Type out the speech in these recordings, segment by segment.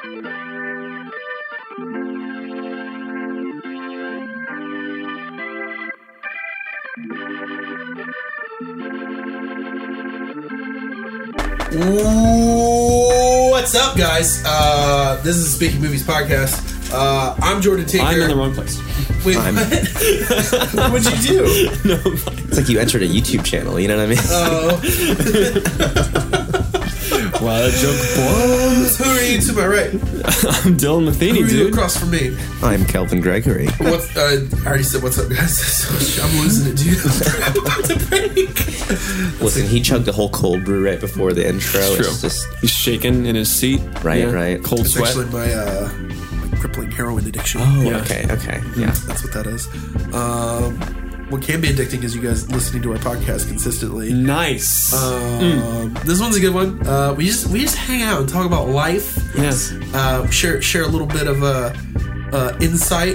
What's up, guys? This is the Speaking Movies podcast. I'm Jordan Tinker. I'm in the wrong place. Wait, what? What'd you do? No, it's like you entered a YouTube channel, you know what I mean? Oh. Wow, that joke bombs. Who are you to my right? I'm Dylan Matheny, Who are you dude. across from me? I'm Kelvin Gregory. I already said what's up, guys. I'm losing it, dude. I'm about to break. Listen, he chugged a whole cold brew right before the intro. It's true. It's just He's shaking in his seat. Right, right. Cold It's sweat. actually my crippling heroin addiction. Yeah. okay. Yeah. That's what that is. What can be addicting is you guys listening to our podcast consistently. Nice. This one's a good one. We just hang out and talk about life. Yes. Share a little bit of insight.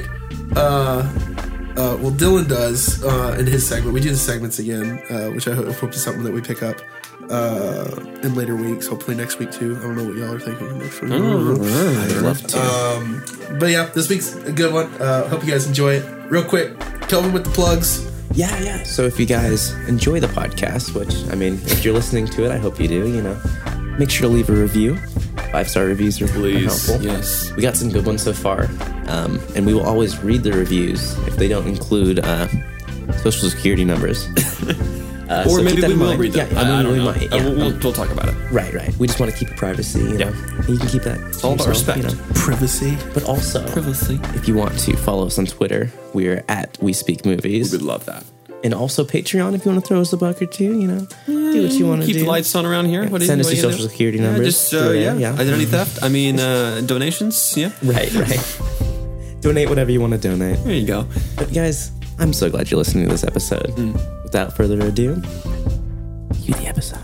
Well, Dylan does in his segment. We do the segments again, which I hope is something that we pick up in later weeks. Hopefully next week too. I don't know what y'all are thinking next week. I'd love to. But yeah, this week's a good one. Hope you guys enjoy it. Real quick, Kelvin with the plugs. Yeah. So if you guys enjoy the podcast, which, I mean, if you're listening to it, I hope you do, make sure to leave a review. 5-star reviews are helpful. Yes. We got some good ones so far. And we will always read the reviews if they don't include social security numbers. Or maybe we will read them. Yeah, I don't we know. might. Yeah. We'll talk about it. Right. We just want to keep it privacy, you know. And you can keep that. It's all about respect. Privacy. But also, Privacy. if you want to follow us on Twitter, we're at We Speak Movies. We would love that. And also Patreon if you want to throw us a buck or two, do what you want to do. Keep the lights on around here. Yeah, send us your social security numbers. Identity theft. I mean, donations. Yeah. Right. Donate whatever you want to donate. There you go. But guys, I'm so glad you're listening to this episode. Without further ado, cue the episode.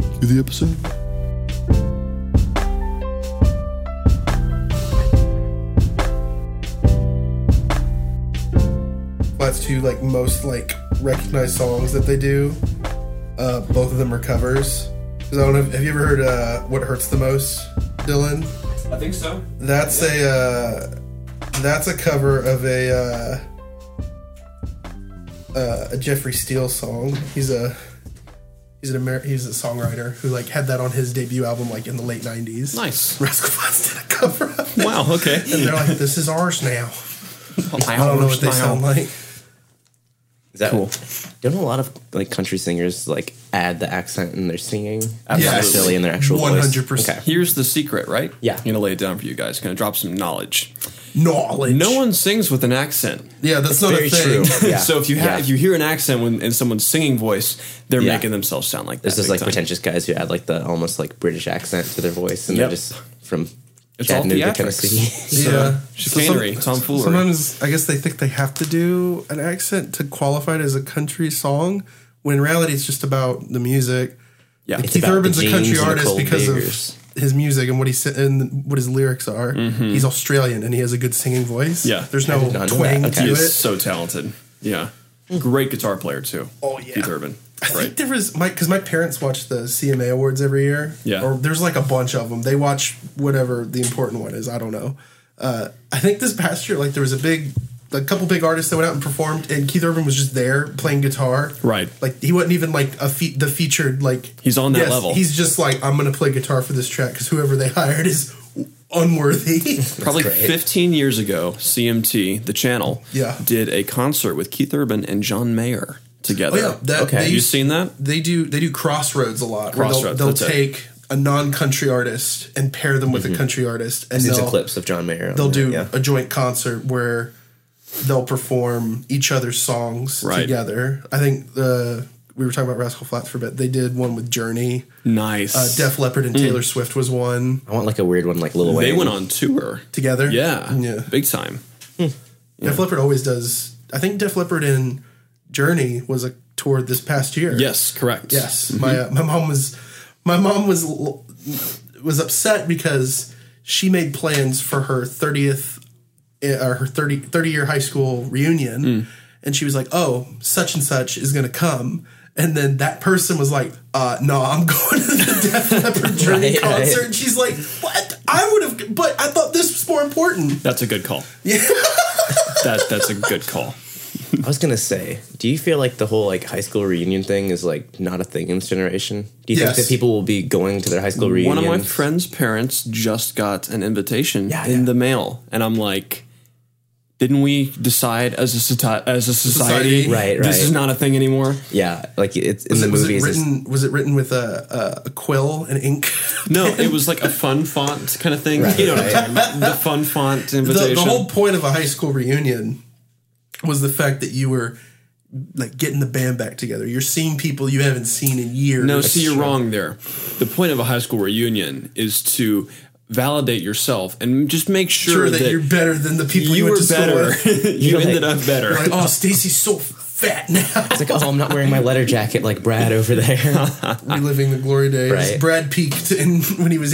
That's two most recognized songs that they do. Both of them are covers. Because I don't know. Have you ever heard "What Hurts the Most," Dylan? I think so. That's a cover of a Jeffrey Steele song. He's a songwriter who had that on his debut album in the late 90s. Nice. Rascal Flatts did a cover of it. Wow. Okay. And they're like, "This is ours now." I don't know what they sound like. Is that cool? Don't a lot of country singers add the accent in their singing? Yes. Necessarily in their actual 100%. voice? Okay. Here's the secret, right? Yeah. I'm gonna lay it down for you guys. Gonna drop some knowledge. Knowledge. No one sings with an accent. Yeah, that's not very a thing. true. Yeah. So if you hear an accent in someone's singing voice, they're making themselves sound like that. There's those big time. pretentious guys who add the almost British accent to their voice, and Yep. they're just from It's all Chattanooga, theatrics. Tennessee. Yeah. Chicanery, tomfoolery. Sometimes I guess they think they have to do an accent to qualify it as a country song, when in reality it's just about the music. Yeah. It's Keith about Urban's the a country jeans and the artist gold because diggers. of his music and what what his lyrics are. He's Australian and he has a good singing voice. Yeah. There's I no did not know twang that. Okay. to He's it. so talented. Yeah. Great guitar player, too. Oh, yeah. Keith Urban. I think there was because my parents watch the CMA Awards every year. Yeah. Or there's a bunch of them. They watch whatever the important one is. I don't know. I think this past year, there was a couple big artists that went out and performed, and Keith Urban was just there playing guitar. Right. He wasn't even the featured He's on that level. He's just I'm going to play guitar for this track because whoever they hired is unworthy. Probably great. 15 years ago, CMT, the channel, did a concert with Keith Urban and John Mayer together. Oh, yeah. Okay. You seen that? They do Crossroads a lot. Crossroads, They'll that's it. take a non-country artist and pair them with a country artist, and There's they'll clips of John Mayer. they'll do a joint concert where they'll perform each other's songs together. I think we were talking about Rascal Flatts for a bit. They did one with Journey. Nice. Def Leppard and Taylor Swift was one I want a weird one Lil Wayne. They went on tour. together. Yeah. Big time. Def Leppard always does. I think Def Leppard and Journey was a tour this past year. Yes, correct. Yes. My mom was upset because she made plans for her 30th or her 30 year high school reunion, and she was like, "Oh, such and such is going to come." And then that person was like, no, I'm going to the Def Leppard Journey concert. And she's like, what? I would have, but I thought this was more important. That's a good call. Yeah. That's a good call. I was going to say, do you feel like the whole like high school reunion thing is like not a thing in this generation? Do you think that people will be going to their high school reunions? One of my friend's parents just got an invitation in the mail. And I'm like, didn't we decide as a society, right? This is not a thing anymore. Yeah, like it's in the movies. Was it written with a quill and ink? No, it was like a fun font kind of thing. Right, you know what I'm talking about? The fun font invitation. The whole point of a high school reunion was the fact that you were like getting the band back together. You're seeing people you haven't seen in years. No, see, you're wrong there. The point of a high school reunion is to validate yourself and just make sure that you're better than the people you were went to better. School with. You ended up better. Like, oh, Stacy's so fat now. It's like, oh, I'm not wearing my leather jacket like Brad over there. Reliving the glory days. Right. Brad peaked when he was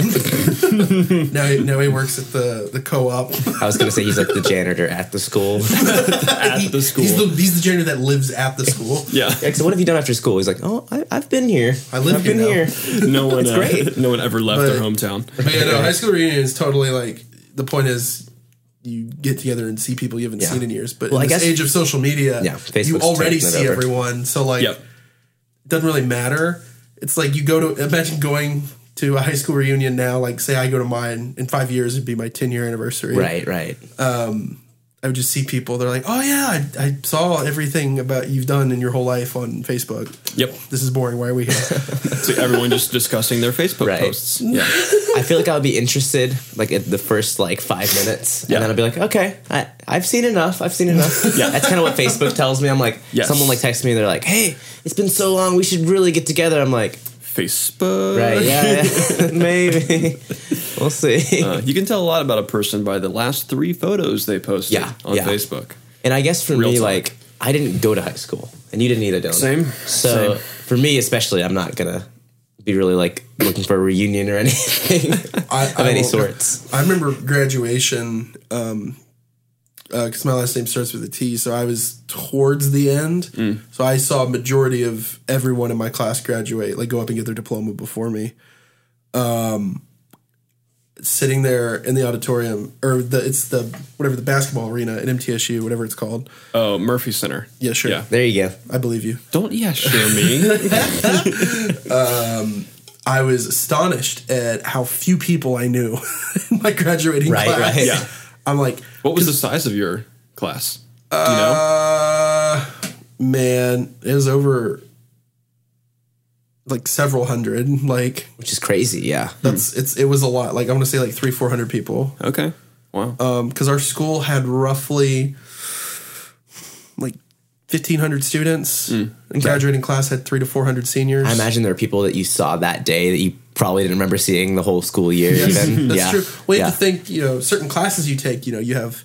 18. now he works at the co-op. I was going to say he's like the janitor at the school. The school. He's the janitor that lives at the school. Yeah. So what have you done after school? He's like, oh, I've been here. I've been here. No one, no one ever left their hometown. But yeah, no, high school reunion is totally like, the point is you get together and see people you haven't seen in years. But in this age of social media, you already see everyone. So like, it doesn't really matter. It's like imagine going to a high school reunion now, like say I go to mine in 5 years, it'd be my 10-year anniversary. Right. I would just see people. They're like, "Oh yeah, I saw everything about you've done in your whole life on Facebook." Yep. This is boring. Why are we here? So everyone just discussing their Facebook posts. Yeah. I feel like I would be interested, like at the first like 5 minutes, and then I'd be like, "Okay, I've seen enough. Yeah. That's kind of what Facebook tells me. I'm like, someone like texts me, they're like, "Hey, it's been so long. We should really get together." I'm like, Facebook. Right, yeah. Maybe. We'll see. You can tell a lot about a person by the last 3 photos they posted on Facebook. And I guess for me, like, I didn't go to high school, and you didn't either, Dylan. Same. So for me, especially, I'm not going to be really, like, looking for a reunion or anything of any sorts. I remember graduation, because my last name starts with a T, so I was towards the end. So I saw a majority of everyone in my class graduate, like go up and get their diploma before me. Sitting there in the auditorium, or the basketball arena at MTSU, whatever it's called. Oh, Murphy Center. Yeah, sure. Yeah. There you go. I believe you. Don't sure me. I was astonished at how few people I knew in my graduating class. Right. Yeah. I'm like, what was the size of your class? Do you know? Man, it was over like several hundred, like, which is crazy. Yeah, it was a lot. Like I want to say like 300-400 people. Okay, wow. Because our school had roughly like 1,500 students. And graduating class had 300 to 400 seniors. I imagine there are people that you saw that day that you probably didn't remember seeing the whole school year. Yes, even. That's true. Well, you have to think. Certain classes you take. You have,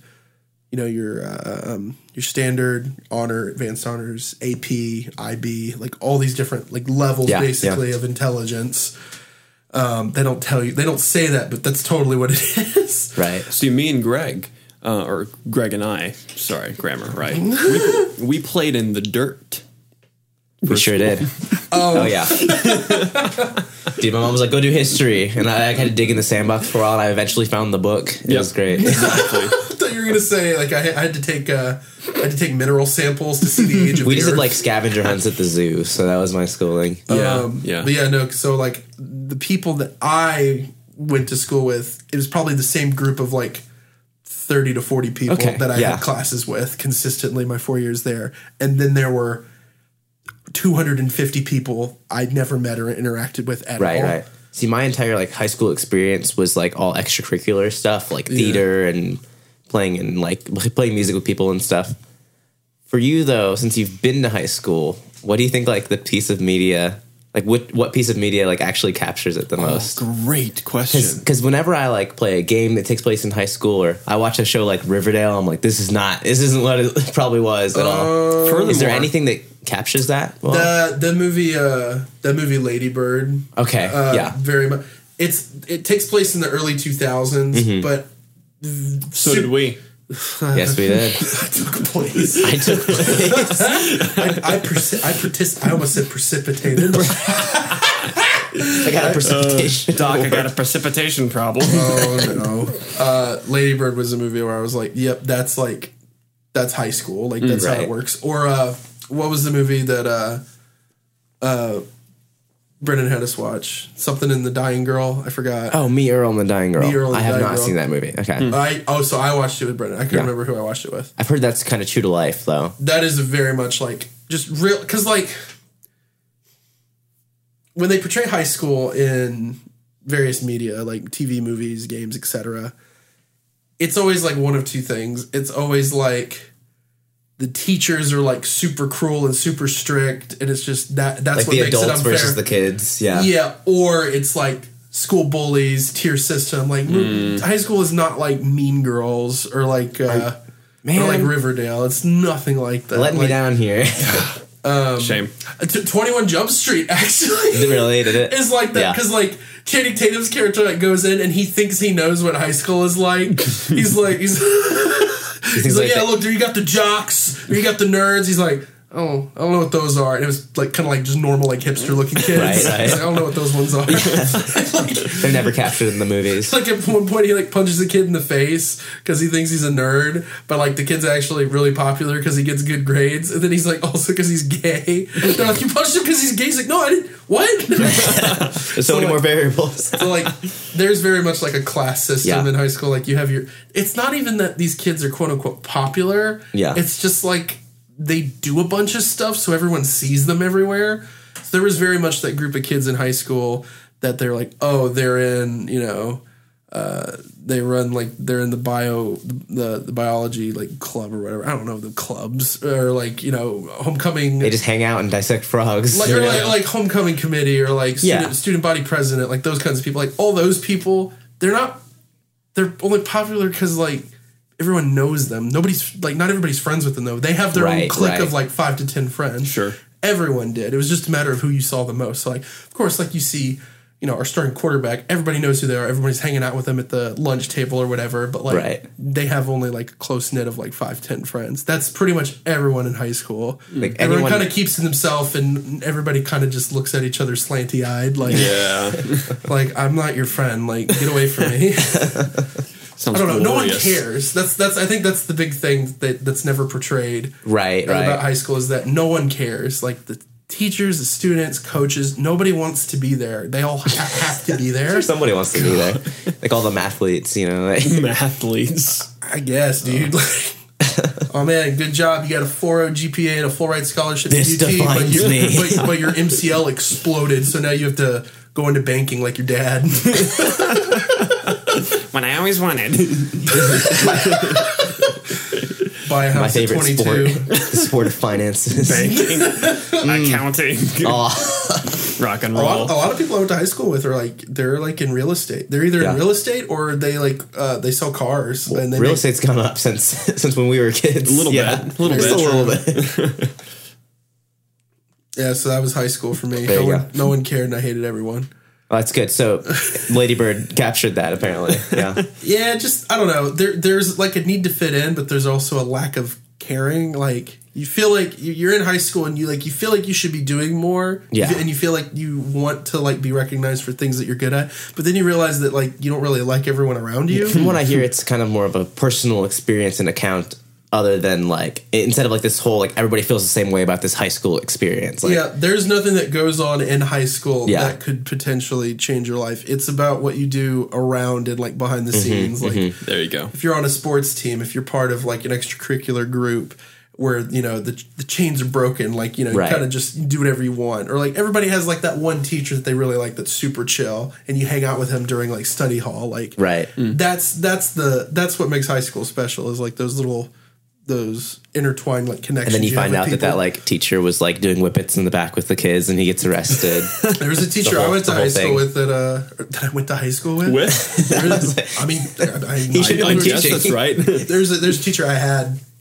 your standard, honor, advanced honors, AP, IB, like all these different like levels basically of intelligence. They don't tell you. They don't say that, but that's totally what it is. Right. See, me and Greg. Or Greg and I, sorry, grammar, right? We played in the dirt. We sure did. Oh yeah. Dude, my mom was like, "Go do history," and I had to dig in the sandbox for a while. And I eventually found the book. It was great. Exactly. I thought you were gonna say like I had to take mineral samples to see the age of. We just did like scavenger hunts at the zoo, so that was my schooling. Yeah. But yeah, no. So like the people that I went to school with, it was probably the same group of like 30 to 40 people that I had classes with consistently my 4 years there. And then there were 250 people I'd never met or interacted with at all. Right. See, my entire like high school experience was like all extracurricular stuff, like theater and playing music with people and stuff. For you though, since you've been to high school, what do you think like the piece of media, like what piece of media like actually captures it the most? Great question. Because whenever I like play a game that takes place in high school, or I watch a show like Riverdale, I'm like, this isn't what it probably was at all. Is there anything that captures that? Well, the movie Lady Bird. Okay, very much. It takes place in the early 2000s, but so did we. Yes, we did. I took place. I almost said precipitated. I got a precipitation. Doc, I got a precipitation problem. Oh no. Lady Bird was a movie where I was like, yep, that's high school. Like that's how it works. Or what was the movie that Brennan had us watch? Something in the Dying Girl. I forgot. Oh, Me, Earl, and the Dying Girl. I have not seen that movie. Okay. So I watched it with Brennan. I couldn't remember who I watched it with. I've heard that's kind of true to life, though. That is very much like just real, because like when they portray high school in various media, like TV, movies, games, etc., it's always like one of two things. It's always like the teachers are like super cruel and super strict, and it's just that's like what makes it unfair. The adults versus the kids, yeah. Or it's like school bullies, tier system. Like high school is not like Mean Girls or like or like Riverdale. It's nothing like that. Let me down here. Shame. 21 Jump Street actually related it is like that because like Channing Tatum's character that goes in and he thinks he knows what high school is like. He's like yeah, look, there you got the jocks, there you got the nerds. He's like, oh, I don't know what those are. And it was like kind of like just normal, like hipster looking kids. Right. Like, I don't know what those ones are. Like, they're never captured in the movies. Like at one point he like punches a kid in the face because he thinks he's a nerd, but like the kid's actually really popular because he gets good grades. And then he's like also because he's gay. They're like, you punched him because he's gay. He's like, no, I didn't. What? There's so many more variables. So like there's very much like a class system in high school. Like you have it's not even that these kids are quote unquote popular. Yeah. It's just like they do a bunch of stuff so everyone sees them everywhere. So there was very much that group of kids in high school that they're like, oh, they're in, they run like they're in the biology like club or whatever. I don't know, the clubs or like, homecoming. They just hang out and dissect frogs. Like homecoming committee or like student body president, like those kinds of people. Like all those people, they're only popular because like everyone knows them. Not everybody's friends with them though. They have their own clique of like 5 to 10 friends. Sure. Everyone did. It was just a matter of who you saw the most. So like, of course, like you see, our starting quarterback, everybody knows who they are. Everybody's hanging out with them at the lunch table or whatever. But like, they have only like a close knit of like 5, 10 friends. That's pretty much everyone in high school. Like everyone kind of keeps to themselves, and everybody kind of just looks at each other slanty eyed. Like, like I'm not your friend. Like, get away from me. I don't know. Glorious. No one cares. That's. I think that's the big thing that's never portrayed. Right. About high school is that no one cares. Like the teachers, the students, coaches, nobody wants to be there. They all have to be there. Sure, somebody wants to be there. Like all the mathletes, Mathletes. I guess, dude. Oh man, good job! You got a 4.0 GPA and a full ride scholarship at UT, but your MCL exploded, so now you have to go into banking like your dad. When I always wanted. Buy a house at 22. The sport of finances. Banking. Accounting. Rock and roll. A lot of people I went to high school with are like, they're like in real estate. They're either in real estate or they like, they sell cars. Well, and real estate's gone up since when we were kids. A little bit. Yeah, so that was high school for me. No one cared and I hated everyone. Oh, that's good. So Lady Bird captured that apparently. Yeah. Yeah, just I don't know. There's like a need to fit in, but there's also a lack of caring. Like you feel like you're in high school and you feel like you should be doing more. Yeah. And you feel like you want to like be recognized for things that you're good at, but then you realize that like you don't really like everyone around you. From what I hear, it's kind of more of a personal experience and account. Other than like, instead of like this whole like everybody feels the same way about this high school experience. Like, there's nothing that goes on in high school that could potentially change your life. It's about what you do around and like behind the scenes. Like, there you go. If you're on a sports team, if you're part of like an extracurricular group where the chains are broken, like you kind of just do whatever you want, or like everybody has like that one teacher that they really like that's super chill, and you hang out with him during like study hall. Like that's what makes high school special. Is like those intertwined like connections. And then you find out that like teacher was like doing whippets in the back with the kids and he gets arrested. There was a teacher I went to high school with that I went to high school with. I mean, he should be teaching. That's right. There's a teacher I had.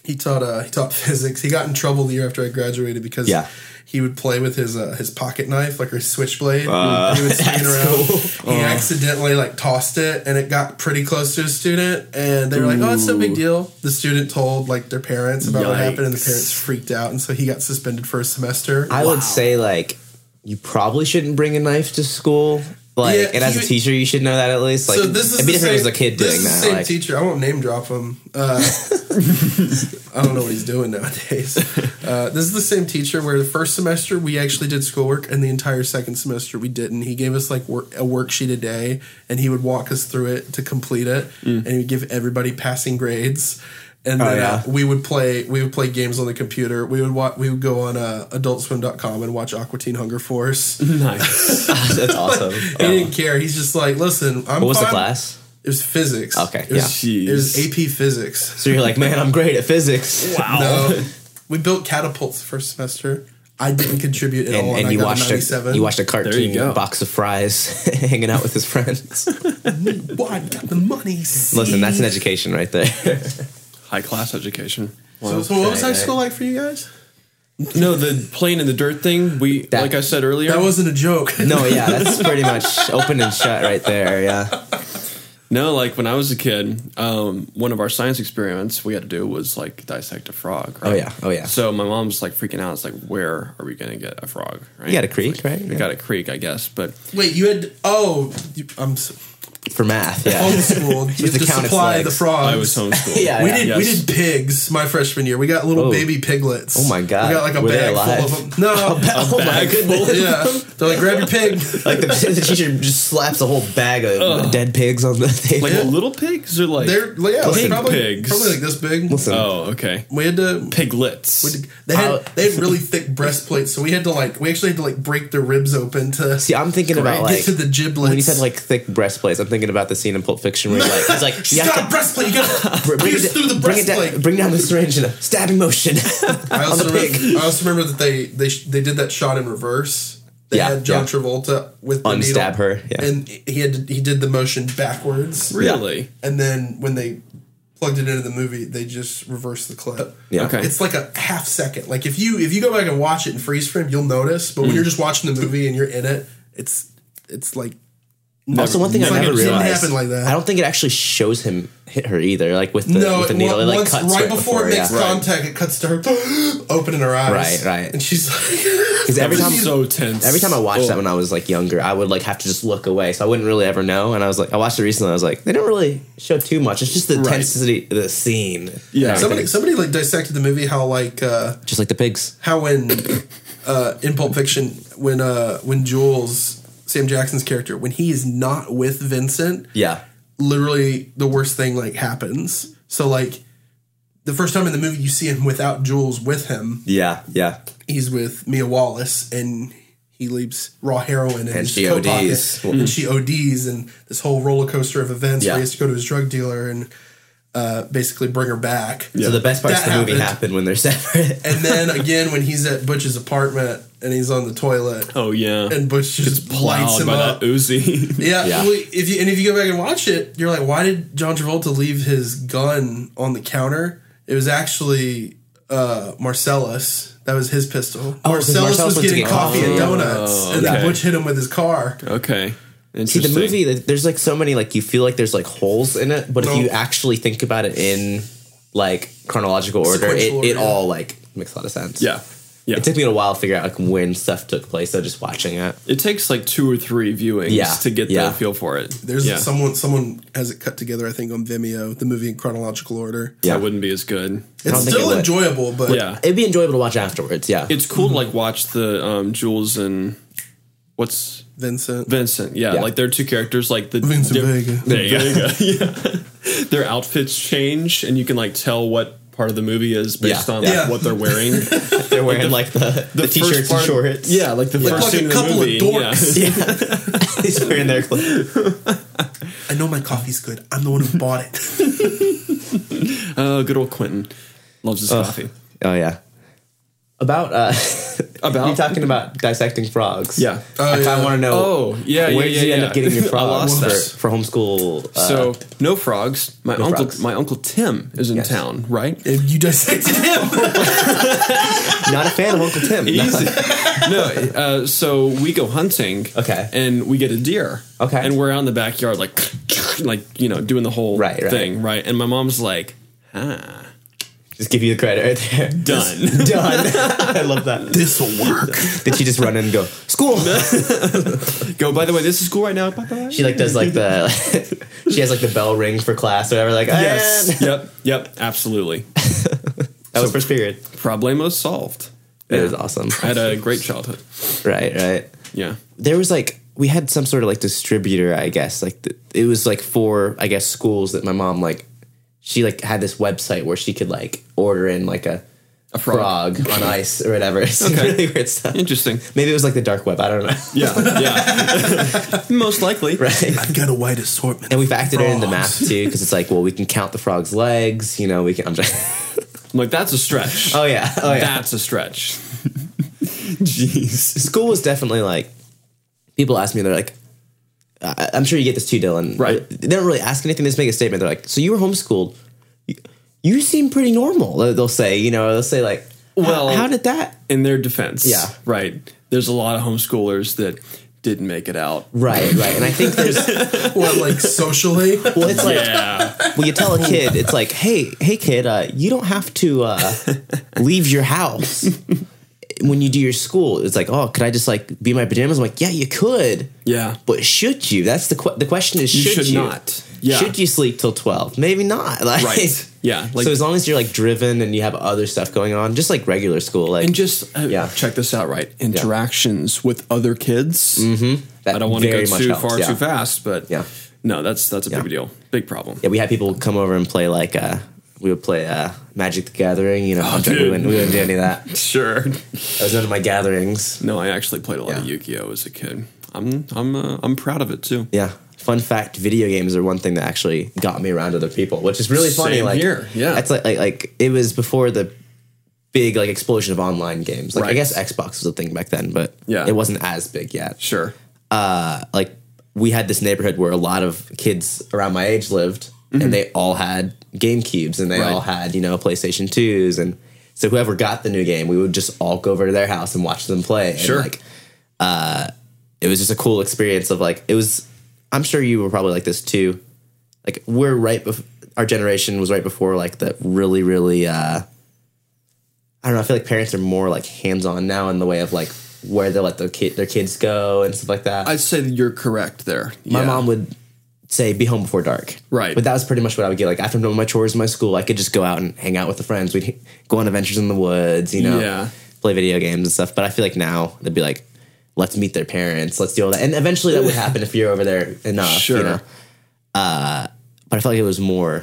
He taught physics. He got in trouble the year after I graduated because he would play with his pocket knife, like his switchblade. He would swing it around. Cool. He accidentally tossed it, and it got pretty close to a student. And they were like, "Oh, it's no big deal." The student told their parents about what happened, and the parents freaked out, and so he got suspended for a semester. I would say you probably shouldn't bring a knife to school. And as a teacher, you should know that at least. So this is it'd be different as a kid doing that. This is the same teacher. I won't name drop him. I don't know what he's doing nowadays. This is the same teacher where the first semester we actually did schoolwork, and the entire second semester we didn't. He gave us a worksheet a day, and he would walk us through it to complete it, and he would give everybody passing grades. And then we would play games on the computer. We would go on adultswim.com and watch Aqua Teen Hunger Force. Nice. That's awesome. He didn't care. He's just like, listen, what was the class? It was physics. Okay. It was AP physics. So you're like, man, I'm great at physics. Wow. No, we built catapults the first semester. I didn't contribute at all. And you watched a cartoon box of fries hanging out with his friends. Why got the money? Listen, that's an education right there. High class education. Wow. So what was high school like for you guys? No, the playing in the dirt thing. Like I said earlier, that wasn't a joke. No, that's pretty much open and shut right there. Yeah. No, when I was a kid, one of our science experiments we had to do was dissect a frog. Right? Oh yeah. So my mom was freaking out. It's where are we going to get a frog? Right? You got a creek, right? We got a creek, I guess. But wait, you had for math, yeah. Homeschooled. You have to supply the frogs. I was homeschooled. We did pigs my freshman year. We got little baby piglets. Oh my god. We got a bag full of them. No. Oh my goodness. Yeah. They're like, grab your pig. The teacher just slaps a whole bag of dead pigs on the table. Little pigs or they're probably pigs. Probably this big. Listen. Oh, okay. We had to piglets. They had really thick breastplates, so we actually had to break their ribs open to see. I'm thinking about get to the giblets. When you said thick breastplates, I'm thinking about the scene in Pulp Fiction where he's like, you got a breastplate. You got to pierce through the breastplate. Bring down the syringe in a stabbing motion. I also remember that they did that shot in reverse. They had John Travolta with the needle, unstab her, and he did the motion backwards. Really? And then when they plugged it into the movie, they just reversed the clip. Yeah. Okay. It's like a half second. If you go back and watch it in freeze frame, you'll notice. But when you're just watching the movie and you're in it, it's like. Also, one thing I never realized, didn't happen like that. I don't think it actually shows him hit her either. With the needle, it cuts right before it makes contact. It cuts to her opening her eyes. Right. And she's because every time so tense. Every time I watched that when I was younger, I would have to just look away, so I wouldn't really ever know. And I was I watched it recently. I was they don't really show too much. It's just the intensity of the scene. Yeah. Somebody dissected the movie how just like the pigs. How when in Pulp Fiction when Jules, Sam Jackson's character, when he is not with Vincent, literally the worst thing happens. So the first time in the movie you see him without Jules with him, he's with Mia Wallace and he leaves raw heroin in his coat pocket, and she ODs, and this whole roller coaster of events where he has to go to his drug dealer and basically bring her back. So the best parts of the movie happen when they're separate. And then again when he's at Butch's apartment and he's on the toilet. Oh yeah. And Butch just lights him up. That Uzi. Yeah. If you go back and watch it, you're like, why did John Travolta leave his gun on the counter? It was actually Marcellus. That was his pistol. Marcellus was getting coffee and donuts, and then Butch hit him with his car. Okay. See, the movie, there's so many, you feel like there's holes in it, but if you actually think about it in chronological order, it all makes a lot of sense. Yeah. It took me a while to figure out when stuff took place, so just watching it. It takes 2 or 3 viewings to get the feel for it. There's someone has it cut together, I think, on Vimeo, the movie in chronological order. Yeah. That wouldn't be as good. It's still enjoyable, but it'd be enjoyable to watch afterwards, It's cool to watch the Jules and what's Vincent, yeah. They're two characters, the Vincent Vega. There you go. Yeah. Their outfits change, and you can tell what part of the movie is based on what they're wearing. They're wearing the t-shirts and shorts. Yeah, the first scene a couple of the movie. Of dorks. Yeah. He's wearing their clothes. I know my coffee's good. I'm the one who bought it. Oh, good old Quentin loves his coffee. Oh yeah. About You're talking about dissecting frogs. Yeah. I kind of want to know. Where did you end up getting your frogs for homeschool? So no frogs. My uncle Tim is in town, right? And you dissected him. Not a fan of Uncle Tim. Easy. No. So we go hunting. Okay. And we get a deer. Okay. And we're out in the backyard, like doing the whole thing, right? And my mom's like, Just give you the credit right there. Done. I love that. This'll work. Did she just run in and go, school? Go, by the way, this is school right now. She does she has the bell ring for class or whatever. Yes. Yep. Absolutely. That was first period. Problemo solved. It was awesome. I had a great childhood. Right. Yeah. There was we had some sort of distributor, I guess. It was for, I guess, schools that my mom she had this website where she could order in a frog on ice or whatever. It's really weird stuff. Interesting. Maybe it was the dark web. I don't know. Yeah. Most likely. Right. I've got a wide assortment. And we factored it into math too, because it's we can count the frog's legs. We can. I'm that's a stretch. Oh yeah. That's a stretch. Jeez. School was definitely people ask me, they're I'm sure you get this too, Dylan. Right. They don't really ask anything. They just make a statement. They're so you were homeschooled. You seem pretty normal. They'll say, well, how did that? In their defense. Yeah. Right. There's a lot of homeschoolers that didn't make it out. Right. And I think there's socially. Well, it's when you tell a kid, it's hey kid, you don't have to leave your house. When you do your school, it's could I just be in my pajamas? I'm yeah, you could. Yeah. But should you? That's the question is, should you? Not. Yeah. Should you sleep till 12? Maybe not. Right. Yeah. So as long as you're driven and you have other stuff going on, just regular school. And just check this out, right? Interactions with other kids. Mm-hmm. I don't want to go too far too fast, but no, that's a big deal. Big problem. Yeah, we had people come over and play we would play Magic the Gathering, we wouldn't do any of that. Sure. That was none of my gatherings. No, I actually played a lot of Yu-Gi-Oh! As a kid. I'm proud of it too. Yeah. Fun fact, video games are one thing that actually got me around other people, which is really funny. Same here. Yeah. It's it was before the big explosion of online games. Right. I guess Xbox was a thing back then, but it wasn't as big yet. Sure. We had this neighborhood where a lot of kids around my age lived. Mm-hmm. And they all had GameCubes and they all had, PlayStation 2s. And so whoever got the new game, we would just all go over to their house and watch them play. Sure. And it was just a cool experience of it was, I'm sure you were probably like this too. We're our generation was right before the really, really, I don't know. I feel parents are more hands-on now in the way of where they let their kids go and stuff like that. I'd say that you're correct there. My mom would say be home before dark. Right. But that was pretty much what I would get. After doing my chores in my school, I could just go out and hang out with the friends. We'd go on adventures in the woods, play video games and stuff. But I feel now they'd be let's meet their parents. Let's do all that. And eventually that would happen if you're over there enough. Sure. But I felt it was more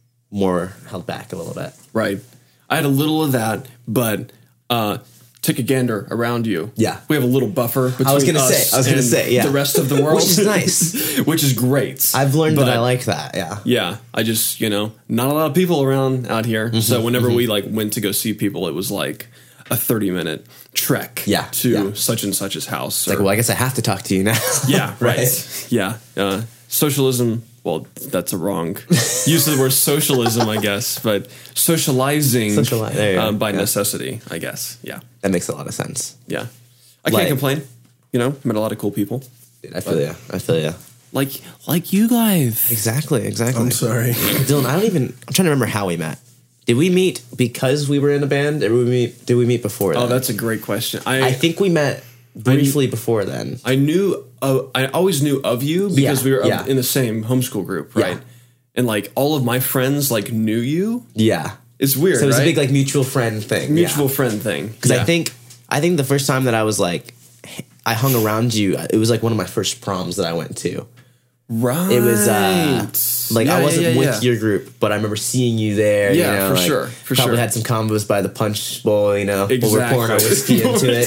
held back a little bit. Right. I had a little of that, but take a gander around you. Yeah. We have a little buffer between I was going to say, the rest of the world. Which is nice. Which is great. I've learned that I like that, Yeah. I just, not a lot of people around out here. Mm-hmm, so whenever we went to go see people, it was a 30-minute trek to such and such's house. It's I guess I have to talk to you now. Yeah, right. Yeah. Socialism, well, that's a wrong use of the word socialism, I guess, but socializing by necessity, I guess. Yeah. That makes a lot of sense. Yeah. I can't complain. Met a lot of cool people. Dude, I feel you. Like you guys. Exactly. I'm sorry. Dylan, I'm trying to remember how we met. Did we meet because we were in a band, or did we meet before that? Oh, that's a great question. I think we met briefly before then. I always knew of you because we were in the same homeschool group, right? Yeah. And all of my friends knew you. Yeah. It's weird, so it was a big mutual friend thing. Friend thing. Because I think the first time that I was I hung around you, it was one of my first proms that I went to. Right. It was I wasn't with your group, but I remember seeing you there. Yeah, for sure. Probably had some combos by the punch bowl, Exactly. While we're pouring our whiskey into it,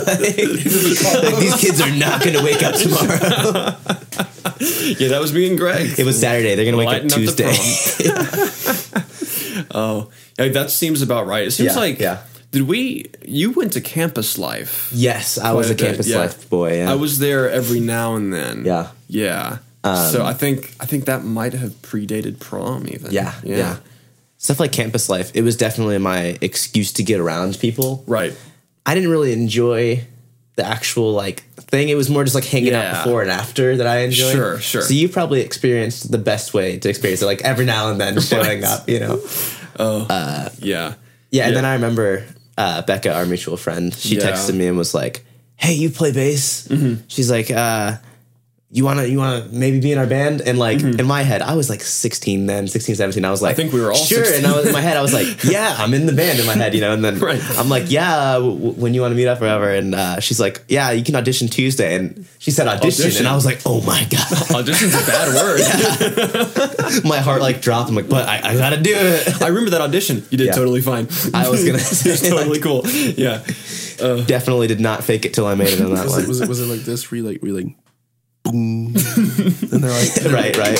these kids are not going to wake up tomorrow. Yeah, that was me and Greg. It was Saturday. They're going to wake up Tuesday. Oh, that seems about right. It seems You went to Campus Life? Yes, I was a Campus Life boy. Yeah. I was there every now and then. Yeah, yeah. So I think that might have predated prom even. Yeah. Stuff like Campus Life, it was definitely my excuse to get around people. Right. I didn't really enjoy the actual like thing. It was more just like hanging out before and after that I enjoyed. Sure. So you probably experienced the best way to experience it, like every now and then showing up, you know. Yeah. And then I remember Becca, our mutual friend, she texted me and was like, "Hey, you play bass?" Mm-hmm. She's like, you wanna maybe be in our band? And like in my head, I was like 16 then, 16, 17. I was like, I think we were all sure. 16. And in my head, I was like, yeah, I'm in the band in my head, you know. And then I'm like, yeah, when you want to meet up or whatever. And she's like, yeah, you can audition Tuesday. And she said audition. And I was like, oh my god, audition's a bad word. My heart like dropped. I'm like, but I gotta do it. I remember that audition. You did totally fine. I was gonna say it's totally cool. Yeah, definitely did not fake it till I made it on that one. Was it like this? Were you like boom. And they're like, right.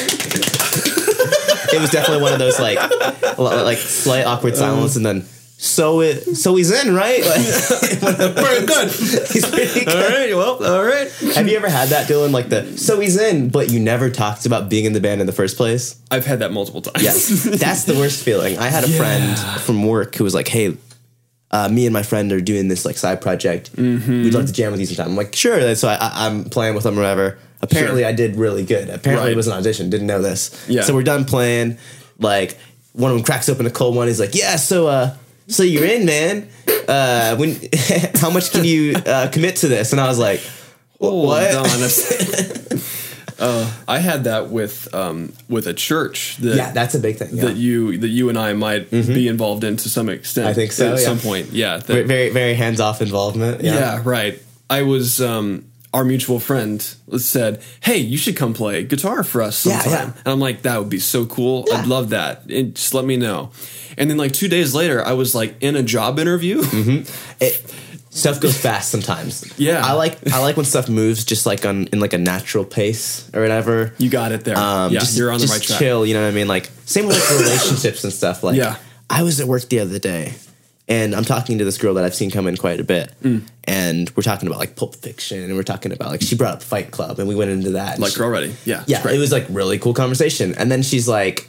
It was definitely one of those like slight awkward silence, and then so he's in, right? Like, pretty good. He's pretty good. All right. Have you ever had that, Dylan? Like so he's in, but you never talked about being in the band in the first place? I've had that multiple times. Yes, that's the worst feeling. I had a friend from work who was like, "Hey, me and my friend are doing this like side project. Mm-hmm. We'd like to jam with you sometime." I'm like, sure. So I'm playing with them or whatever. Apparently I did really good. Apparently it was an audition. Didn't know this. Yeah. So we're done playing. Like one of them cracks open a cold one. He's like, yeah, so you're in, man. How much can you commit to this? And I was like, what? I had that with a church. That's a big thing. Yeah. That you and I might be involved in to some extent. I think so. At some point. Yeah. Very, very hands-off involvement. Yeah, right. I was, our mutual friend said, "Hey, you should come play guitar for us sometime." Yeah. And I'm like, that would be so cool. Yeah. I'd love that. And just let me know. And then like 2 days later, I was like in a job interview. Mm-hmm. Stuff goes fast sometimes. Yeah. I like when stuff moves just like in like a natural pace or whatever. You got it there. You're on the right track. Chill, you know what I mean? Like same with like relationships and stuff. Like I was at work the other day and I'm talking to this girl that I've seen come in quite a bit. And we're talking about like Pulp Fiction and we're talking about like she brought up Fight Club and we went into that. Like already. Yeah. Yeah. It was like really cool conversation. And then she's like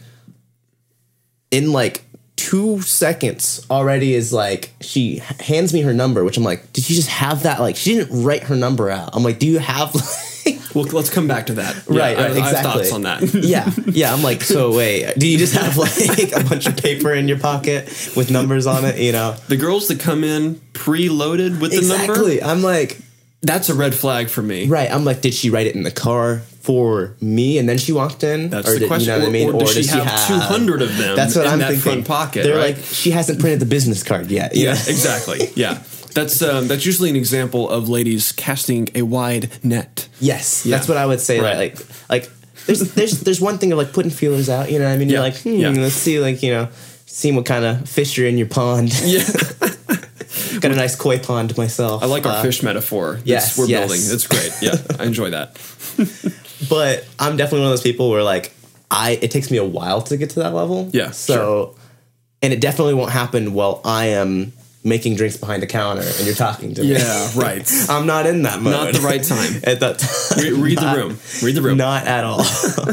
in like 2 seconds already is like she hands me her number, which I'm like, did you just have that? Like she didn't write her number out. I'm like, do you have like well, let's come back to that. Right, exactly. I have thoughts on that. Yeah. I'm like, so wait, do you just have like a bunch of paper in your pocket with numbers on it? You know, the girls that come in preloaded with the number. Exactly. I'm like, that's a red flag for me. Right. I'm like, did she write it in the car for me and then she walked in? That's the question. You know what I mean? Or does she have 200 of them? That's what in I'm that thinking. Front pocket. They're like, she hasn't printed the business card yet. Yeah, exactly. Yeah. That's usually an example of ladies casting a wide net. Yes, that's what I would say. Right. Like there's one thing of like putting feelers out. You know what I mean? You're like, let's see, like seeing what kind of fish are in your pond. Yeah, got a nice koi pond myself. I like our fish metaphor. Yes, we're building. It's great. Yeah, I enjoy that. But I'm definitely one of those people where like it takes me a while to get to that level. Yeah. So, and it definitely won't happen while I am making drinks behind a counter and you're talking to me. Yeah, right. I'm not in that mode. Not the right time. At that time. Read the room. Read the room. Not at all.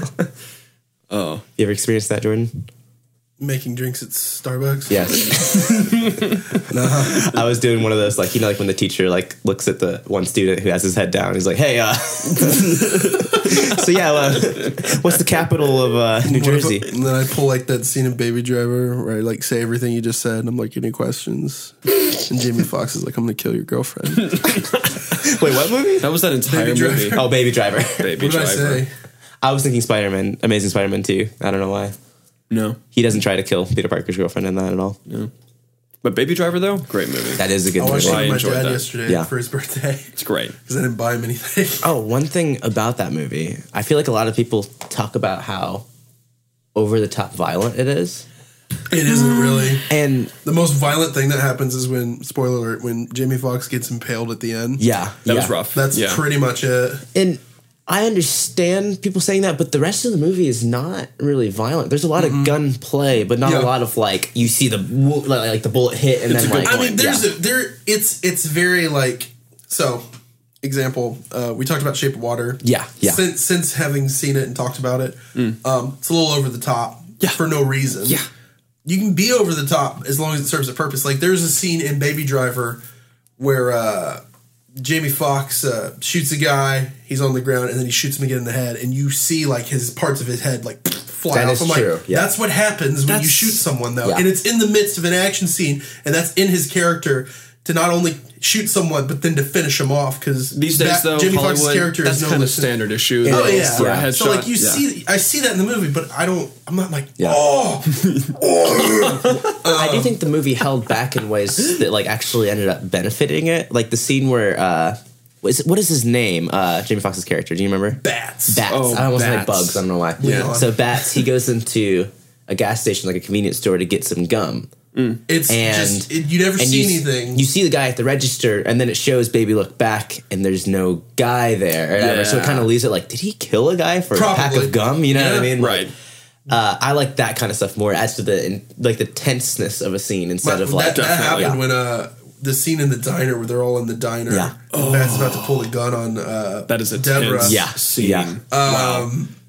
Oh. You ever experienced that, Jordan? Making drinks at Starbucks? Yes. No. I was doing one of those, like, like when the teacher, like, looks at the one student who has his head down. He's like, hey, so yeah, what's the capital of New Jersey? And then I pull, like, that scene in Baby Driver where I, like, say everything you just said. And I'm like, any questions? And Jamie Foxx is like, I'm going to kill your girlfriend. Wait, what movie? That was that entire movie. Oh, Baby Driver. Baby Driver. What did I say? I was thinking Spider-Man, Amazing Spider-Man 2. I don't know why. No. He doesn't try to kill Peter Parker's girlfriend in that at all. No. But Baby Driver, though, great movie. That is a good movie. I watched it with my dad that yesterday for his birthday. It's great. Because I didn't buy him anything. Oh, one thing about that movie, I feel like a lot of people talk about how over-the-top violent it is. It isn't really. And the most violent thing that happens is when, spoiler alert, when Jamie Foxx gets impaled at the end. Yeah. That was rough. That's pretty much it. And I understand people saying that, but the rest of the movie is not really violent. There's a lot of gunplay, but not a lot of like you see the like the bullet hit and then like. I mean, it's very like so. Example, we talked about Shape of Water. Yeah. Since having seen it and talked about it, it's a little over the top for no reason. Yeah. You can be over the top as long as it serves a purpose. Like there's a scene in Baby Driver where Jamie Foxx shoots a guy, he's on the ground, and then he shoots him again in the head, and you see like his parts of his head like fly off. I'm like, that's what happens when you shoot someone though. And it's in the midst of an action scene, and that's in his character to not only shoot someone, but then to finish him off. Because these days, though, Jamie Foxx's character is kind of standard issue. Oh yeah, so like you see, I see that in the movie, but I'm not like, I do think the movie held back in ways that like actually ended up benefiting it. Like the scene where what is his name? Jamie Foxx's character. Do you remember? Bats. Oh, I almost like Bugs. I don't know why. Yeah. So Bats, he goes into a gas station, like a convenience store, to get some gum. It's just you never see anything. You see the guy at the register, and then it shows Baby look back, and there's no guy there. So it kind of leaves it like, did he kill a guy for a pack of gum? You know what I mean? Right. I like that kind of stuff more. It adds to the tenseness of a scene instead of like that happened when the scene in the diner where they're all in the diner. Yeah. And Matt's about to pull the gun on that is a Deborah. Tense scene. Yeah. Wow.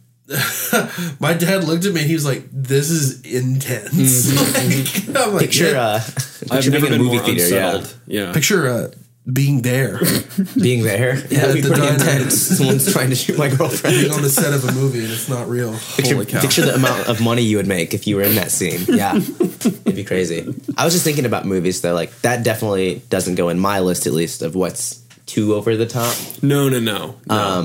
My dad looked at me and he was like, "This is intense." I'm like, picture I've never been movie more theater, unsettled. Yeah. Picture being there. Being there? Yeah, that'd be pretty intense. Someone's trying to shoot my girlfriend. Being on the set of a movie and it's not real. Picture the amount of money you would make if you were in that scene. Yeah. It'd be crazy. I was just thinking about movies though, like that definitely doesn't go in my list at least of what's too over the top. No.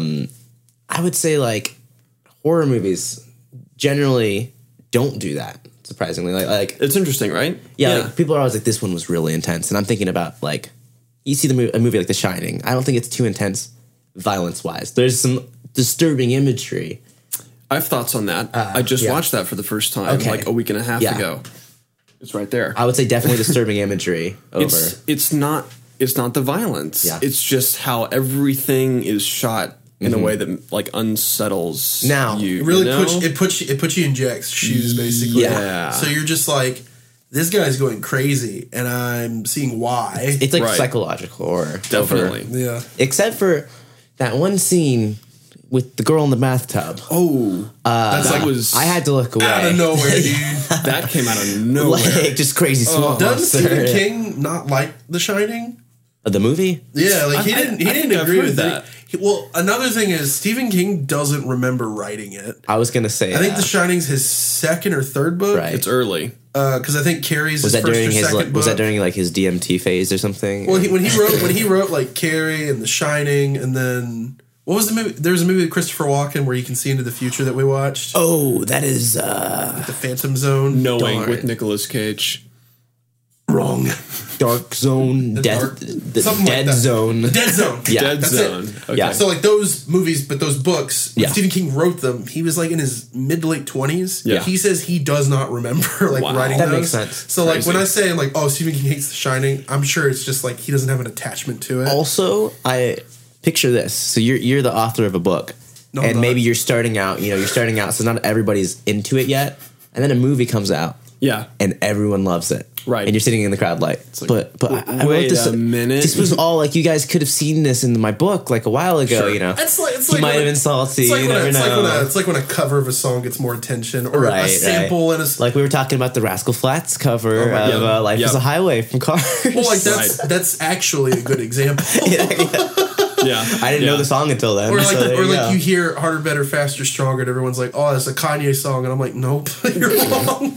I would say like horror movies generally don't do that. Surprisingly, like it's interesting, right? Yeah, like, people are always like, "This one was really intense," and I'm thinking about like, you see a movie like The Shining. I don't think it's too intense, violence wise. There's some disturbing imagery. I have thoughts on that. I just watched that for the first time like a week and a half ago. It's right there. I would say definitely disturbing imagery. It's not the violence. Yeah. It's just how everything is shot in a way that like unsettles you. It really puts you in Jack's shoes, basically. Yeah. So you're just like, this guy's going crazy, and I'm seeing why. It's like psychological horror. Definitely. Yeah. Except for that one scene with the girl in the bathtub. Oh. That was... I had to look away. Out of nowhere, dude. That came out of nowhere. Like, just crazy swamp monster. Doesn't Stephen King not like The Shining? The movie? Yeah, like he didn't agree with that. Well, another thing is Stephen King doesn't remember writing it. I was going to say I think The Shining's his second or third book. Right. It's early. Because I think Carrie's his first or second book. Was that during like his DMT phase or something? Well, when he wrote like Carrie and The Shining, and then what was the movie? There was a movie with Christopher Walken where you can see into the future that we watched. Oh, that is The Phantom Zone. Knowing with Nicolas Cage. Wrong. Dark Zone, Dead Zone. The Dead Zone. Yeah. Dead Zone. Okay. Yeah. So like those movies, but those books, when Stephen King wrote them, he was like in his mid to late 20s. Yeah. He says he does not remember writing that those. That makes sense. So like when I say like, oh, Stephen King hates The Shining, I'm sure it's just like he doesn't have an attachment to it. Also, I picture this. So you're the author of a book. No, and maybe you're starting out, so not everybody's into it yet. And then a movie comes out. Yeah. And everyone loves it. Right. And you're sitting in the crowd like but I wait a minute. This was all like, you guys could have seen this in my book like a while ago, you know. It's like you might have been salty. It's like when a cover of a song gets more attention, or a sample in a... Like we were talking about the Rascal Flatts cover of Life is a Highway from Cars. Well, like that's actually a good example. Yeah, I didn't know the song until then. Or like you hear Harder, Better, Faster, Stronger, and everyone's like, "Oh, that's a Kanye song," and I'm like, "Nope, you're wrong."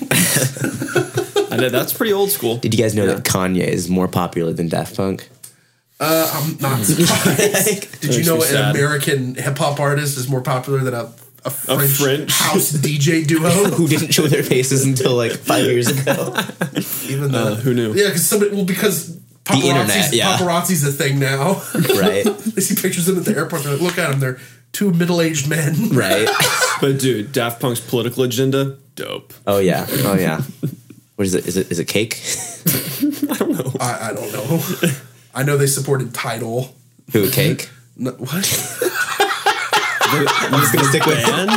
I know that's pretty old school. Did you guys know that Kanye is more popular than Daft Punk? I'm not surprised. Did you know an American hip hop artist is more popular than a French house DJ duo who didn't show their faces until like 5 years ago? Even though, who knew? Yeah, because paparazzi's a thing now. Right. They see pictures of them at the airport. They're like, look at them. They're two middle-aged men. Right. But dude, Daft Punk's political agenda, dope. Oh yeah. What is it? Is it cake? I don't know. I don't know. I know they supported Tidal. Who, Cake? No, what? I'm just gonna stick with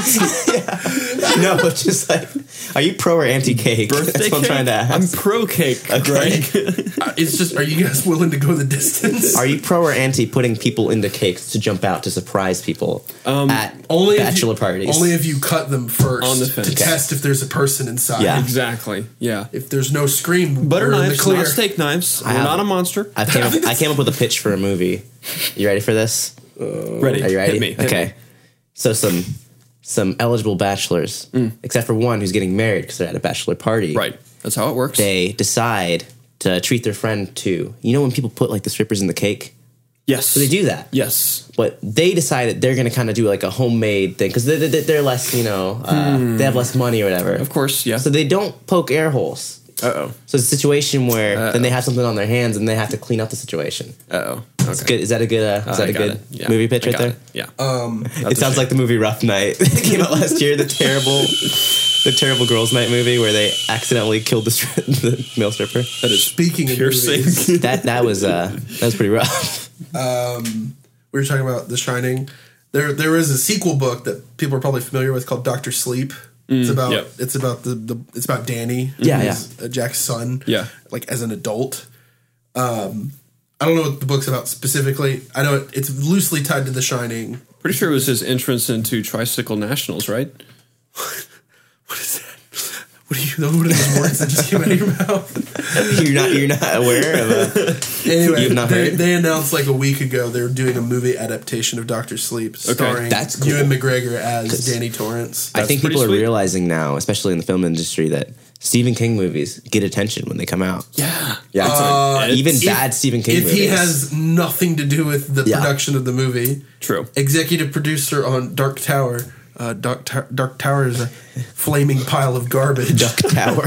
yeah. No, but just like, are you pro or anti cake? That's what I'm trying to ask. I'm pro cake, Greg. It's just, are you guys willing to go the distance? Are you pro or anti putting people into cakes to jump out to surprise people at bachelor parties? Only if you cut them first on the fence. To test if there's a person inside. Yeah, exactly. Yeah. If there's no scream, butter knives, not steak knives. We're not a monster. I came up with a pitch for a movie. You ready for this? Ready. Are you ready? Hit me. Okay. So some eligible bachelors, except for one who's getting married because they're at a bachelor party. Right. That's how it works. They decide to treat their friend to, you know when people put like the strippers in the cake? Yes. So they do that. Yes. But they decided they're going to kind of do like a homemade thing because they're less, they have less money or whatever. Of course, yeah. So they don't poke air holes. Uh-oh. So it's a situation where then they have something on their hands and they have to clean up the situation. Uh-oh. Okay. Good. Is that a good movie pitch right there? It. Yeah. It sounds like the movie Rough Night that came out last year, the terrible girls' night movie where they accidentally killed the male stripper. That is speaking of piercing. that was pretty rough. We were talking about The Shining. There is a sequel book that people are probably familiar with called Dr. Sleep. It's about Danny, Jack's son, like as an adult. I don't know what the book's about specifically. I know it's loosely tied to The Shining. Pretty sure it was his entrance into Tricycle Nationals, right? What is that? What are those words that just came out of your mouth? You're not aware of it. Anyway, you've not heard? They announced like a week ago they're doing a movie adaptation of Dr. Sleep, starring Ewan McGregor as Danny Torrance. I think people are realizing now, especially in the film industry, that Stephen King movies get attention when they come out. Yeah. Even bad Stephen King movies. If he has nothing to do with the production of the movie. True. Executive producer on Dark Tower. Dark Tower is a flaming pile of garbage. Duck Tower.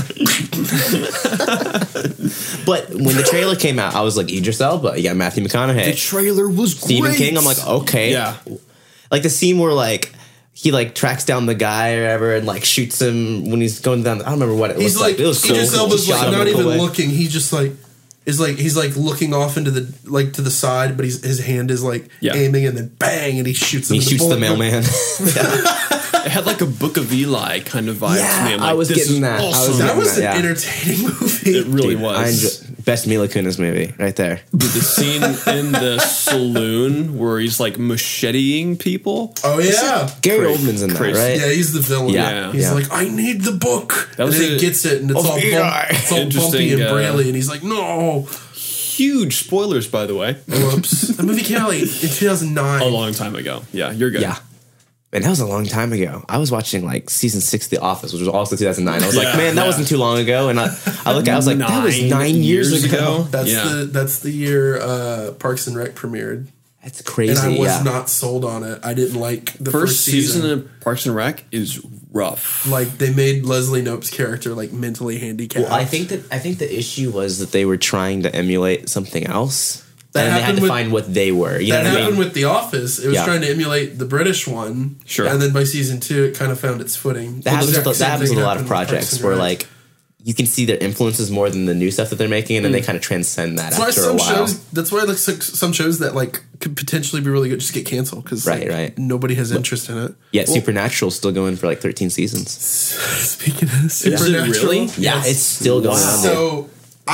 But when the trailer came out, I was like, Idris Elba, you got Matthew McConaughey. The trailer was great. Stephen King, I'm like, okay. Yeah. Like the scene where like he like tracks down the guy or whatever and like shoots him when he's going down. I don't remember what it was like. It was cool. Idris Elba's like not even looking. He just like is like he's like looking off into the like to the side, but his hand is like aiming and then bang and he shoots him. He shoots the mailman. It had like a Book of Eli kind of vibe to me. I'm like, I was getting that. Awesome. That was an entertaining movie. It really was. Best Mila Kunis movie right there. The scene in the saloon where he's like macheteing people. Oh yeah, Gary Oldman's in that, right? Yeah, he's the villain. Yeah. He's like, I need the book. And then he gets it, and it's all bumpy and braily, and he's like, no. Huge spoilers, by the way. Whoops. The movie came out like in 2009. A long time ago. Yeah, you're good. Yeah. Man, that was a long time ago. I was watching like season 6 of The Office, which was also 2009. I was like, man, that wasn't too long ago. And I look, I was like, that was 9 years ago. That's the year Parks and Rec premiered. That's crazy. And I was not sold on it. I didn't like the first season of Parks and Rec is rough. Like they made Leslie Knope's character like mentally handicapped. Well, I think the issue was that they were trying to emulate something else. And they had to find what they were. You know what I mean? That happened with The Office. It was trying to emulate the British one. Sure. And then by season 2, it kind of found its footing. That happens with a lot of projects where like you can see their influences more than the new stuff that they're making, and then they kind of transcend that after a while. That's why like some shows that like could potentially be really good just get canceled because nobody has interest in it. Yeah, Supernatural's still going for like 13 seasons. Speaking of Supernatural, is it really? Yeah, it's still going on. So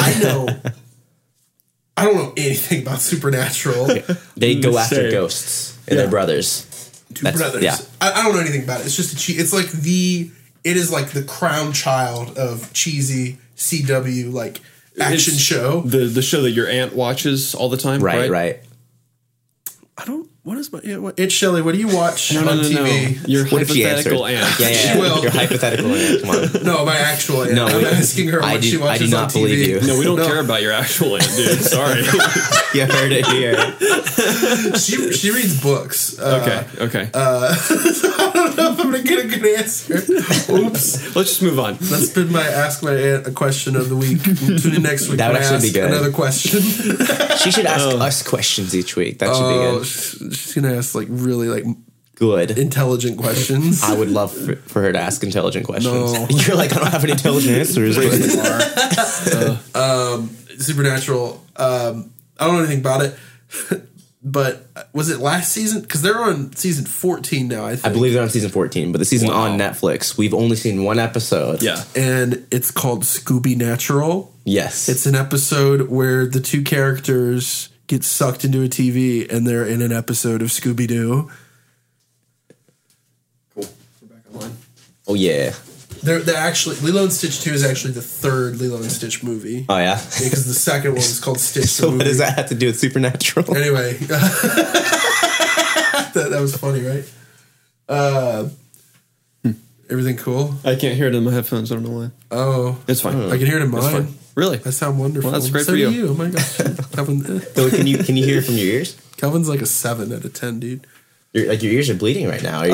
I don't know anything about Supernatural. They go after ghosts and their brothers. Two brothers. Yeah. I don't know anything about it. It's just it's like it is like the crown child of cheesy CW like action show. The show that your aunt watches all the time, right? Right. I don't. What is my Aunt Shelley? What do you watch on TV? No. Your hypothetical aunt. Yeah. Your hypothetical aunt. Come on. No, my actual aunt. No, I'm asking her what she watches on TV. I do not believe you. No, we don't care about your actual aunt, dude. Sorry. You heard it here. She reads books. Okay. I don't know if I'm going to get a good answer. Oops. Let's just move on. That's been my Ask My Aunt a question of the week. Tune in next week. That would actually be good. Another question. She should ask us questions each week. That should be good. She's gonna ask like really like good intelligent questions. I would love for her to ask intelligent questions. No. You're like, I don't have any intelligent answers. Supernatural. I don't know anything about it. But was it last season? Because they're on season 14 now, I think. I believe they're on season 14, but the season on Netflix, we've only seen one episode. Yeah. And it's called Scooby Natural. Yes. It's an episode where the two characters get sucked into a TV and they're in an episode of Scooby-Doo. Cool. We're back online. Oh, yeah. They're actually, Lilo and Stitch 2 is actually the third Lilo and Stitch movie. Oh, yeah? Because the second one is called Stitch So what does that have to do with Supernatural? Anyway. that was funny, right? Everything cool? I can't hear it in my headphones. I don't know why. Oh. It's fine. I can hear it in mine. Really? I sound wonderful. Well, that's great for you. Oh, my gosh. Calvin, So can you hear it from your ears? Calvin's like a 7 out of 10, dude. Your ears are bleeding right now.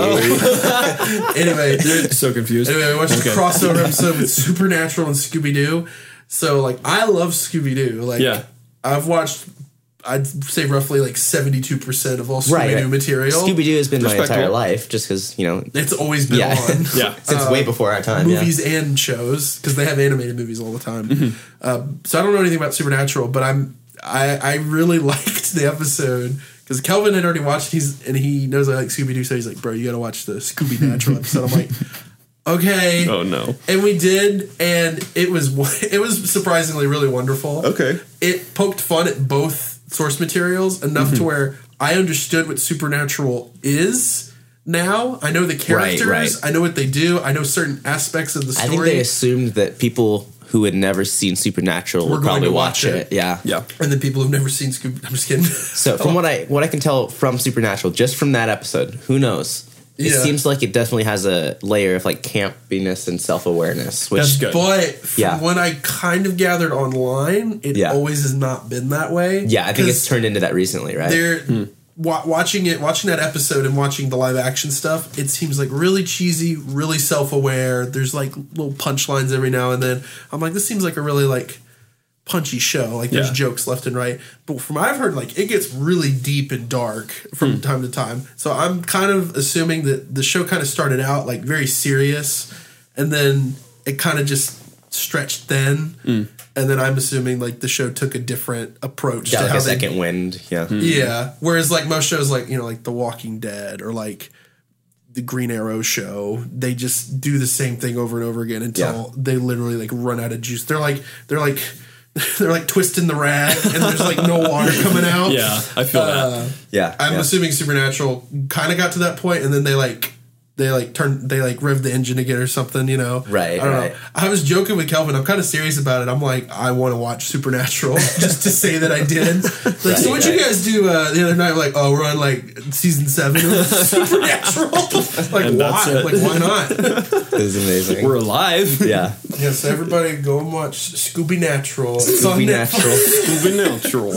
Anyway, so confused. Anyway, we watched a crossover episode with Supernatural and Scooby-Doo. So, like, I love Scooby-Doo. Like, I've watched, I'd say roughly like 72% of all Scooby-Doo material. Scooby-Doo has been my entire life, just because, you know, it's always been on. Since way before our time. Movies and shows, because they have animated movies all the time. Mm-hmm. So I don't know anything about Supernatural, but I really liked the episode. Because Kelvin had already watched, and he knows I like Scooby-Doo, so he's like, bro, you gotta watch the Scooby-Natural episode. I'm like, okay. Oh, no. And we did, and it was surprisingly really wonderful. Okay. It poked fun at both source materials enough to where I understood what Supernatural is now. I know the characters. Right. I know what they do. I know certain aspects of the story. I think they assumed that people who had never seen Supernatural would probably watch it. Yeah. And then people who've never seen Scooby... I'm just kidding. So from what I can tell from Supernatural, just from that episode, who knows? It seems like it definitely has a layer of like campiness and self-awareness. Which, that's good. But from what I kind of gathered online, it always has not been that way. Yeah, I think it's turned into that recently, right? Watching that episode and watching the live action stuff, it seems like really cheesy, really self-aware. There's like little punchlines every now and then. I'm like, this seems like a really like punchy show. Like there's jokes left and right. But from what I've heard, like it gets really deep and dark from time to time. So I'm kind of assuming that the show kind of started out like very serious, and then it kind of just stretched thin. And then I'm assuming like the show took a different approach. Yeah, to like a second wind. Yeah. Yeah. Whereas like most shows like, you know, like The Walking Dead or like the Green Arrow show, they just do the same thing over and over again until they literally like run out of juice. They're like twisting the rag and there's like no water coming out. Yeah, I feel that. I'm assuming Supernatural kind of got to that point, and then they revved the engine again or something, you know? Right. I don't know. I was joking with Kelvin. I'm kind of serious about it. I'm like, I want to watch Supernatural just to say that I did. Like, so what'd you guys do the other night? Like, oh, we're on like season 7 of Supernatural. Like, why? Like, why not? It was amazing. We're alive. Yeah. Yeah, so everybody go and watch Scooby Natural. Scooby Natural.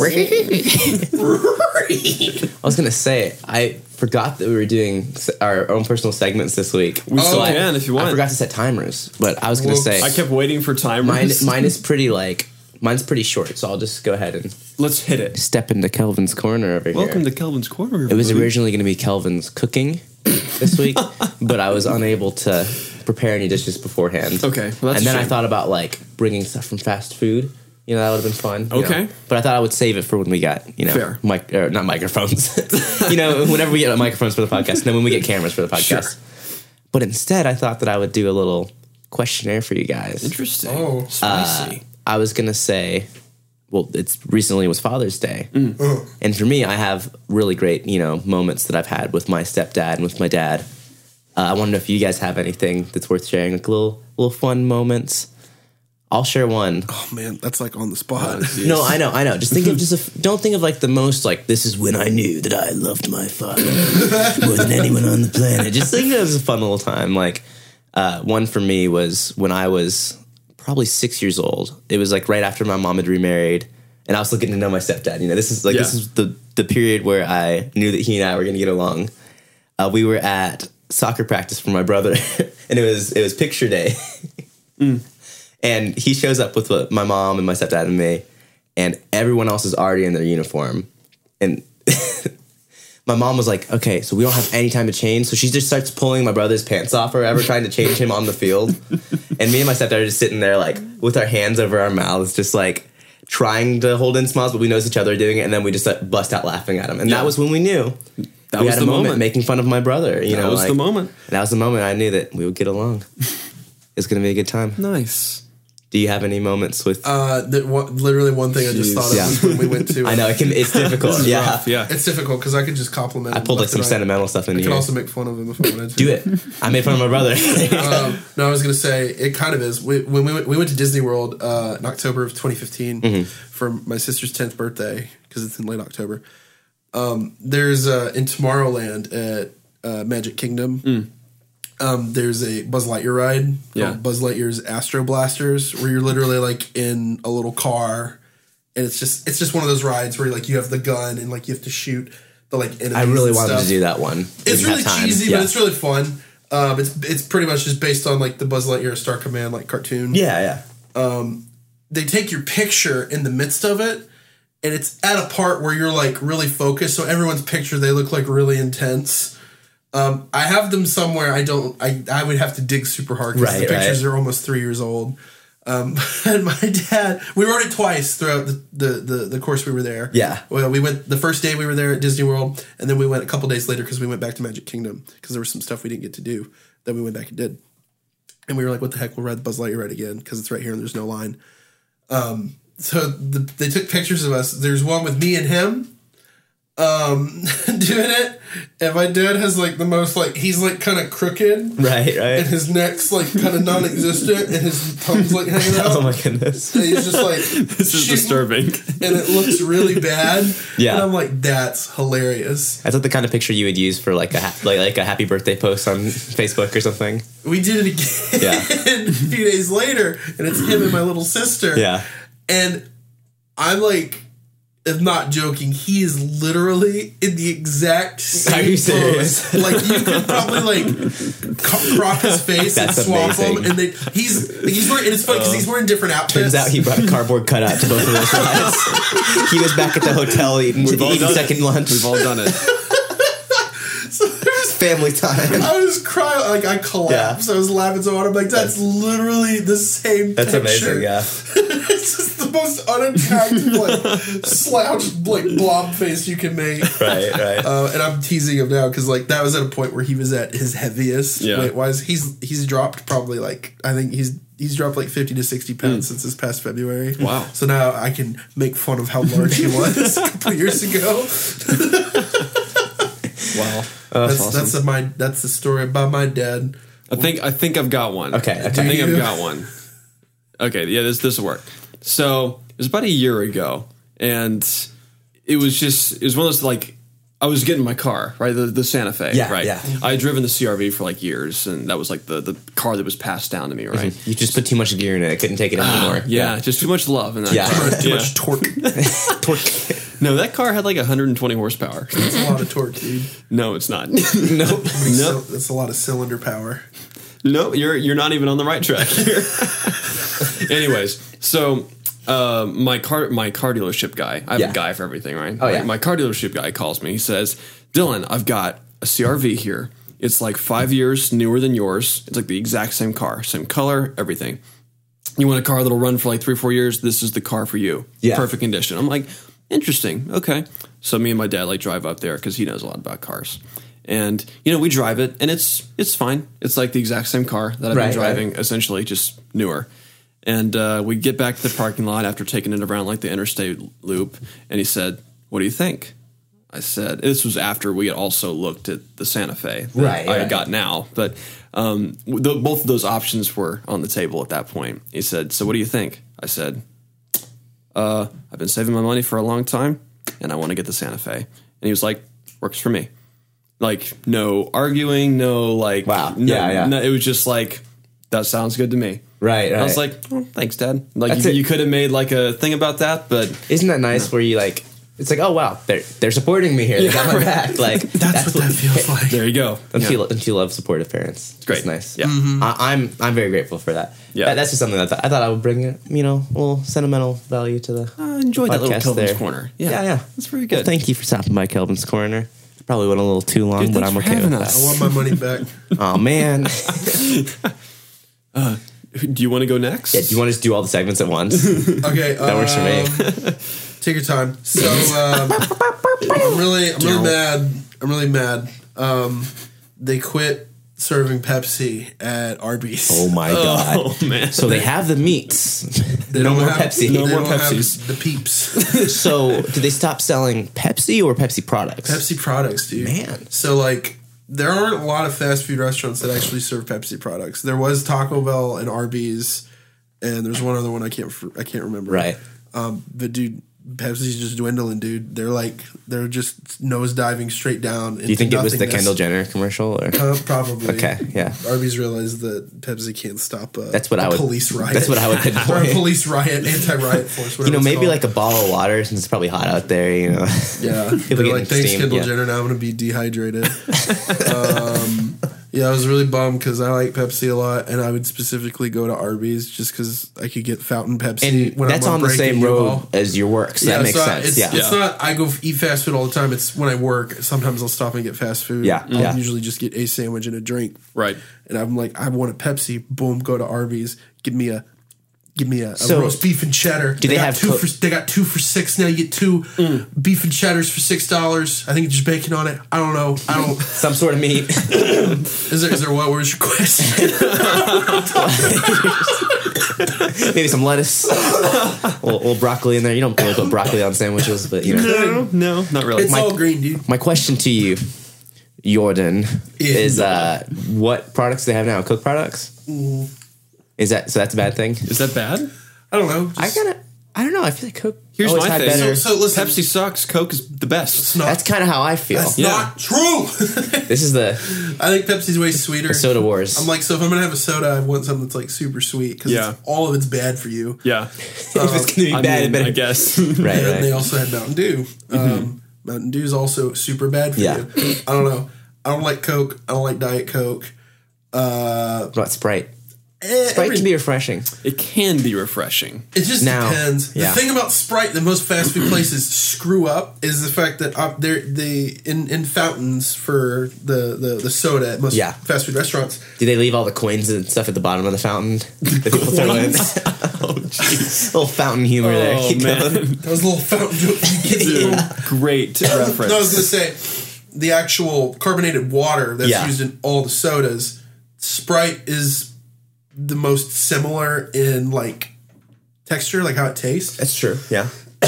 I was going to say, I forgot that we were doing our own personal segments this week. We still can if you want. I forgot to set timers, but I was going to say... I kept waiting for timers. Mine is pretty mine's pretty short, so I'll just go ahead and... Let's hit it. Step into Kelvin's Corner over here. Welcome to Kelvin's Corner, everybody. It was originally going to be Kelvin's cooking this week, but I was unable to prepare any dishes beforehand. Okay. Well, and then I thought about like bringing stuff from fast food. You know, that would have been fun. Okay. Know? But I thought I would save it for when we got, you know, not microphones. You know, whenever we get microphones for the podcast, and then when we get cameras for the podcast. Sure. But instead, I thought that I would do a little questionnaire for you guys. Interesting. Oh, spicy. I was going to say, well, recently was Father's Day. And for me, I have really great, you know, moments that I've had with my stepdad and with my dad. I want to know if you guys have anything that's worth sharing, like little fun moments. I'll share one. Oh man, that's like on the spot. No, I know. Just think of don't think of like the most like this is when I knew that I loved my father more than anyone on the planet. Just think it was a fun little time. Like one for me was when I was probably 6 years old. It was like right after my mom had remarried, and I was looking to know my stepdad. You know, this is the period where I knew that he and I were going to get along. We were at soccer practice for my brother, and it was picture day. And he shows up with my mom and my stepdad and me, and everyone else is already in their uniform. And my mom was like, okay, so we don't have any time to change. So she just starts pulling my brother's pants off or whatever, trying to change him on the field. And me and my stepdad are just sitting there like with our hands over our mouths, just like trying to hold in smiles, but we notice each other doing it, and then we just bust out laughing at him. And that was when we knew. We had a moment making fun of my brother. That was the moment. That was the moment I knew that we would get along. It's going to be a good time. Nice. Do you have any moments with... literally one thing I just thought of was when we went to... I know, it's difficult. Yeah. It's difficult because I could just compliment him. I pulled like some sentimental stuff in here. I could also make fun of him if I wanted to. Do it. I made fun of my brother. No, I was going to say, it kind of is. We went to Disney World in October of 2015 for my sister's 10th birthday, because it's in late October. There's in Tomorrowland at Magic Kingdom... there's a Buzz Lightyear ride called Buzz Lightyear's Astro Blasters, where you're literally like in a little car, and it's just one of those rides where you have the gun and like you have to shoot the like enemies. I really wanted to do that one. It's really cheesy, but it's really fun. It's pretty much just based on like the Buzz Lightyear Star Command like cartoon. Yeah. They take your picture in the midst of it, and it's at a part where you're like really focused, so everyone's picture, they look like really intense. I have them somewhere. I would have to dig super hard because the pictures are almost 3 years old. And my dad, we rode it twice throughout the course we were there. Yeah. Well, we went the first day we were there at Disney World, and then we went a couple days later because we went back to Magic Kingdom because there was some stuff we didn't get to do that we went back and did. And we were like, what the heck, we'll ride the Buzz Lightyear ride again because it's right here and there's no line. So they took pictures of us. There's one with me and him. Doing it, and my dad has like the most like he's like kind of crooked, right, and his neck's like kind of non-existent, and his tongue's like hanging out. Oh my goodness! And he's just like this is disturbing, and it looks really bad. Yeah, and I'm like, that's hilarious. That's like the kind of picture you would use for like a happy birthday post on Facebook or something. We did it again a few days later, and it's him and my little sister. Yeah, and I'm like. I'm not joking. He is literally in the exact same pose. Like you could probably like crop his face and swap him, and he's wearing. And it's funny because he's wearing different outfits. Turns out he brought a cardboard cutout to both of those rides. He was back at the hotel eating second lunch. We've all done it. So there's family time. I was crying, like I collapsed. Yeah. I was laughing so hard. I'm like, that's literally the same. That's picture. Amazing. Yeah. It's just the most unattractive, like slouched, like blob face you can make. Right. And I'm teasing him now because like that was at a point where he was at his heaviest weight wise. He's dropped probably like I think he's dropped like 50 to 60 pounds since this past February. Wow. So now I can make fun of how large he was a couple years ago. Wow. That's awesome. That's the story about my dad. I think I've got one. Okay. I think I've got one. Okay, yeah, this will work. So it was about a year ago, and it was one of those like I was getting my car, right, the Santa Fe, right. Yeah. I had driven the CRV for like years, and that was like the car that was passed down to me, right. You just put too much gear in it; I couldn't take it anymore. Yeah, just too much love in that car. Too much torque. No, that car had like 120 horsepower. That's a lot of torque, dude. No, it's not. Nope. That's a lot of cylinder power. No, you're not even on the right track here. Anyways, so my car dealership guy, I have a guy for everything, right? Oh, yeah. My car dealership guy calls me. He says, Dylan, I've got a CRV here. It's like 5 years newer than yours. It's like the exact same car, same color, everything. You want a car that'll run for like 3 or 4 years? This is the car for you. Yeah. Perfect condition. I'm like, interesting. Okay. So me and my dad like drive up there because he knows a lot about cars. And, we drive it, and it's fine. It's like the exact same car that I've been driving, essentially, just newer. And we get back to the parking lot after taking it around, like, the interstate loop, and he said, what do you think? I said, this was after we had also looked at the Santa Fe that I got now. But both of those options were on the table at that point. He said, so what do you think? I said, I've been saving my money for a long time, and I want to get the Santa Fe. And he was like, works for me. Like, no arguing, no, like, wow. No, it was just like, that sounds good to me. Right. I was like, oh, thanks, Dad. Like, you could have made, like, a thing about that, but... Isn't that nice where you, like, it's like, oh, wow, they're supporting me here. They got my back. Like, that's what that feels like. There you go. Don't you love supportive parents? It's great. It's nice. Yeah. Mm-hmm. I'm very grateful for that. Yeah. That's just something that I thought I would bring, a little sentimental value to the enjoy that little Kelvin's there. Corner. Yeah. That's very good. Well, thank you for stopping by Kelvin's Corner. Probably went a little too long, but I'm okay with that. I want my money back. Oh, man. Do you want to go next? Yeah. Do you want to just do all the segments at once? Okay, that works for me. Take your time. So I'm really mad. They quit serving Pepsi at Arby's. Oh my god! Oh man! So they have the meats. They no more have, Pepsi. No more Pepsis. The Peeps. So did they stop selling Pepsi or Pepsi products? Pepsi products, dude. Man. So like, there aren't a lot of fast food restaurants that actually serve Pepsi products. There was Taco Bell and Arby's, and there's one other one I can't remember. Right. But dude, Pepsi's just dwindling, dude. They're just nosediving straight down. Do you think it was the Kendall Jenner commercial? Or? Probably. Okay, yeah. Arby's realized that Pepsi can't stop police riot. That's what I would pinpoint. Or a police riot, anti-riot force. Maybe like a bottle of water since it's probably hot out there. Yeah. They're like, thanks, Kendall Jenner. Now I'm going to be dehydrated. Yeah, I was really bummed because I like Pepsi a lot, and I would specifically go to Arby's just because I could get fountain Pepsi. And when that's on the same road as your work, so that makes sense. It's not I go eat fast food all the time. It's when I work. Sometimes I'll stop and get fast food. Yeah, I'll usually just get a sandwich and a drink. Right. And I'm like, I want a Pepsi. Boom, go to Arby's. Give me a roast beef and cheddar. Do they have two they got 2 for $6 now. You get 2 beef and cheddars for $6. I think it's just bacon on it. I don't know. Some sort of meat. Is there what? Where's your question? Maybe some lettuce, a little broccoli in there. You don't really put broccoli on sandwiches, but No, not really. It's all green, dude. My question to you, Jordan, is what products do they have now? Coke products? Is that so? That's a bad thing. Is that bad? I don't know. I don't know. I feel like Coke. Here's my thing. Better. So listen, Pepsi sucks. Coke is the best. That's kind of how I feel. That's not true. This is I think Pepsi's way sweeter. Soda wars. I'm like, so if I'm gonna have a soda, I want something that's like super sweet because all of it's bad for you. Yeah. If it's gonna be bad, I guess. Right. And they also had Mountain Dew. Mountain Dew is also super bad for you. I don't know. I don't like Coke. I don't like Diet Coke. What about Sprite? Sprite can be refreshing. It can be refreshing. It just depends. The thing about Sprite that most fast food places screw up is the fact that in fountains for the soda at most fast food restaurants. Do they leave all the coins and stuff at the bottom of the fountain that people throw in? Oh, jeez. Little fountain humor there. Man. That was a little fountain joke. Great reference. No, I was going to say, the actual carbonated water that's used in all the sodas, Sprite is the most similar in like texture, like how it tastes. That's true. Yeah.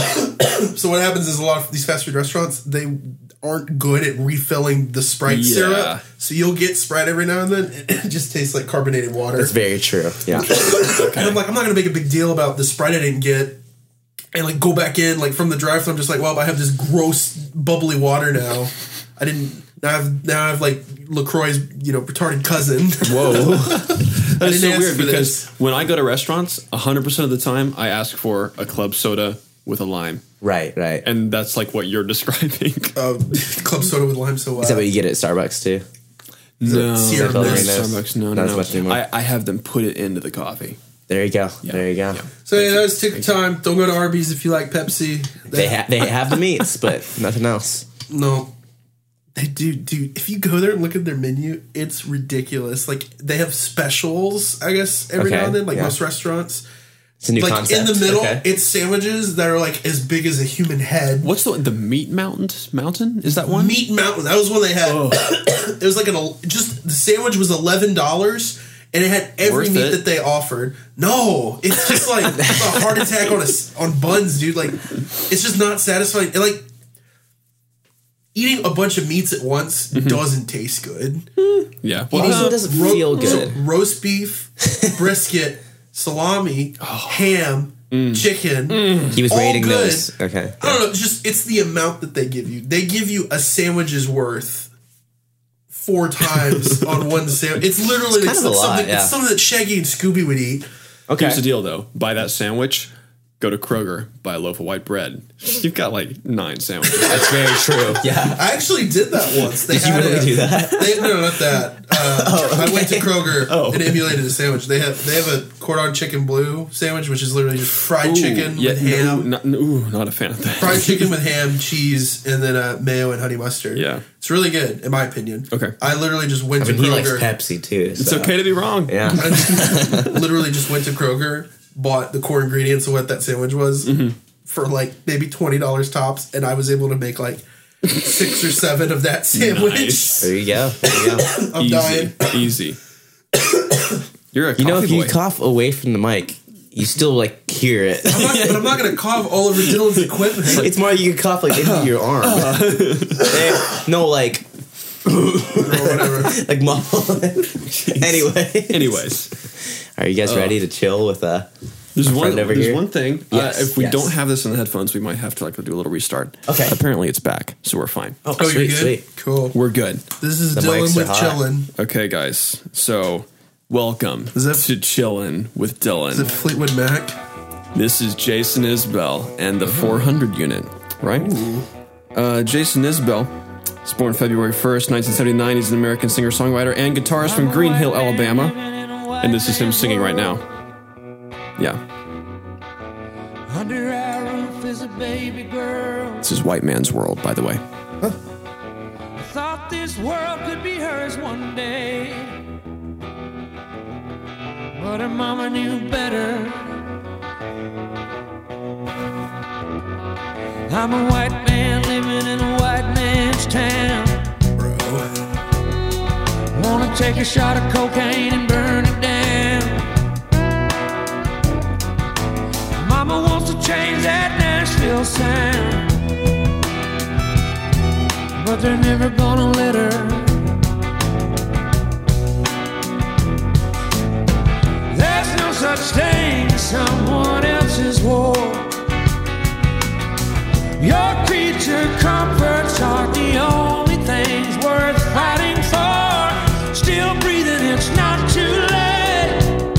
So what happens is a lot of these fast food restaurants, they aren't good at refilling the Sprite syrup. So you'll get Sprite every now and then, and it just tastes like carbonated water. That's very true. Yeah. And I'm like, I'm not gonna make a big deal about the Sprite I didn't get, and like go back in like from the drive-thru. I'm just like, well, I have this gross bubbly water now. I didn't. Now I've like LaCroix's, retarded cousin. Whoa. That is so weird because when I go to restaurants, 100% of the time I ask for a club soda with a lime. Right. And that's like what you're describing. Club soda with lime. So is that what you get at Starbucks too? No. Starbucks, no. Not as much anymore. I have them put it into the coffee. There you go. Yeah. There you go. Yeah. So that was tick time. Don't go to Arby's if you like Pepsi. They have the meats, but nothing else. No. They do, dude. If you go there and look at their menu, it's ridiculous. Like, they have specials, I guess, every now and then, like most restaurants. It's a new concept. In the middle, it's sandwiches that are like as big as a human head. What's the Meat Mountain? Is that one? Meat Mountain. That was one they had. It was like the sandwich was $11, and it had every meat that they offered. No, it's just like a heart attack on buns, dude. Like, it's just not satisfying. And like, eating a bunch of meats at once doesn't taste good. Yeah. Well, it doesn't feel good. So roast beef, brisket, salami, ham, chicken. He was rating those. Okay. I don't know. It's the amount that they give you. They give you a sandwich's worth 4 times on one sandwich. It's literally it's something that Shaggy and Scooby would eat. Okay. Here's the deal, though. Buy that sandwich. go to Kroger, buy a loaf of white bread. You've got like 9 sandwiches. That's very true. Yeah. I actually did that once. Did you really do that? No, not that. I went to Kroger and emulated a sandwich. They have a cordon chicken bleu sandwich, which is literally just fried chicken with ham. Not a fan of that. Fried chicken with ham, cheese, and then mayo and honey mustard. Yeah. It's really good, in my opinion. Okay. I literally just went to Kroger. He likes Pepsi, too. So. It's okay to be wrong. Yeah. I literally just went to Kroger, bought the core ingredients of what that sandwich was for like maybe $20 tops, and I was able to make like 6 or 7 of that sandwich. Nice. There you go. I'm dying. Easy. You're a coffee if boy. You cough away from the mic, you still like hear it. But I'm not going to cough all over Dylan's equipment. It's more you can cough like into your arm. No, like. Or whatever. Like muffle. Anyways. Are you guys ready to chill with There's one thing. Yes, if we don't have this in the headphones, we might have to do a little restart. Okay. Apparently it's back, so we're fine. Oh, you're good? Sweet. Cool. We're good. This is Dylan with Chillin'. Okay, guys. So, welcome to Chillin' with Dylan. Is it Fleetwood Mac? This is Jason Isbell and the 400 unit, right? Jason Isbell was born February 1st, 1979. He's an American singer-songwriter and guitarist from Green Hill, Alabama. And this is him singing right now. Yeah. Under our roof is a baby girl. This is White Man's World, by the way. I thought this world could be hers one day, but her mama knew better. I'm a white man living in a white man's town. Bro. Wanna take a shot of cocaine and burn it down. Mama wants to change that Nashville sound, but they're never gonna let her. There's no such thing as someone else's war. Your creature comforts are the only things worth fighting for. Still breathing, it's not too late.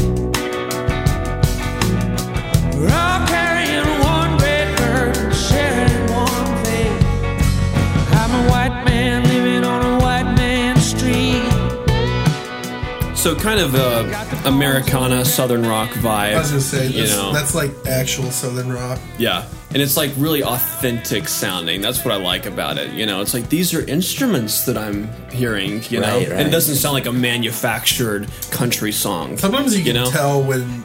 We're all carrying one great burden, sharing one fate. I'm a white man living on a white man's street. So kind of Americana Southern rock vibe. I was gonna say that's like actual Southern rock. Yeah, and it's like really authentic sounding. That's what I like about it. It's like these are instruments that I'm hearing. You know, right. And it doesn't sound like a manufactured country song. Sometimes you can tell when.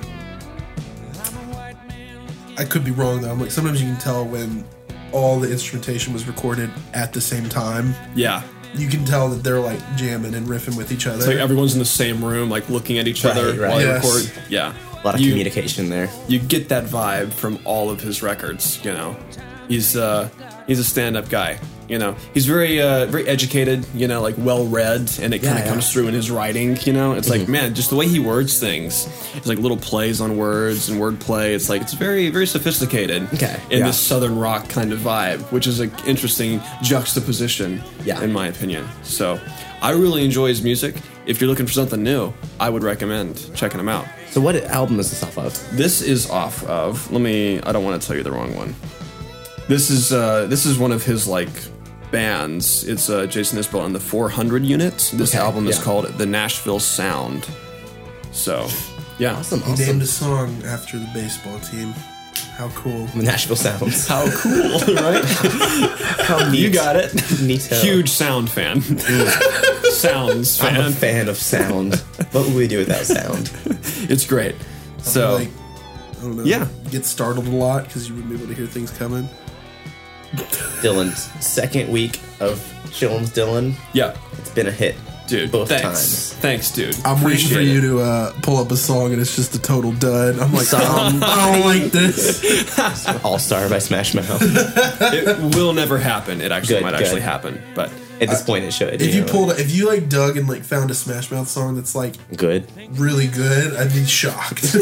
I could be wrong though. Sometimes you can tell when all the instrumentation was recorded at the same time. Yeah. You can tell that they're like jamming and riffing with each other. It's like everyone's in the same room, like looking at each other while they record. Yeah. A lot of communication there. You get that vibe from all of his records, He's a stand-up guy, He's very very educated, like well-read, and it kind of comes through in his writing, It's like, man, just the way he words things. It's like little plays on words and wordplay. It's like, it's very, very sophisticated in this Southern rock kind of vibe, which is an interesting juxtaposition, in my opinion. So I really enjoy his music. If you're looking for something new, I would recommend checking him out. So what album is this off of? This is off of, I don't want to tell you the wrong one. This is one of his bands. It's Jason Isbell and the 400 Unit. This album is called The Nashville Sound. So, yeah. Awesome. He named a song after the baseball team. How cool. The Nashville Sounds. How cool, right? How neat. You got it. Neato. Huge sound fan. Sounds fan. I'm a fan of sound. What would we do without sound? It's great. So, I don't know. Yeah. Get startled a lot because you wouldn't be able to hear things coming. Dylan's second week of Chillin' with Dylan. Yeah. It's been a hit. Dude, both times. Thanks, dude. I'm waiting for you to pull up a song and it's just a total dud. I'm like, I don't like this. All-Star by Smash Mouth. It will never happen. It actually might actually happen, but at this point it should. If you dug and found a Smash Mouth song that's good, really good, I'd be shocked.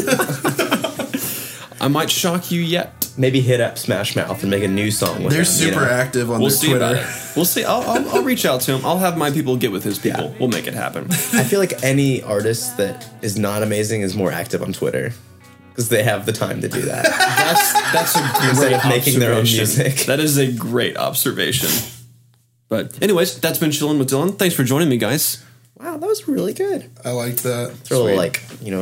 I might shock you yet. Maybe hit up Smash Mouth and make a new song with They're super active on their Twitter. We'll see. I'll reach out to him. I'll have my people get with his people. Yeah. We'll make it happen. I feel like any artist that is not amazing is more active on Twitter because they have the time to do that. That's a great observation. Making their own music. That is a great observation. But anyways, that's been Chillin' with Dylan. Thanks for joining me, guys. Wow, that was really good. I like that. Throw a little,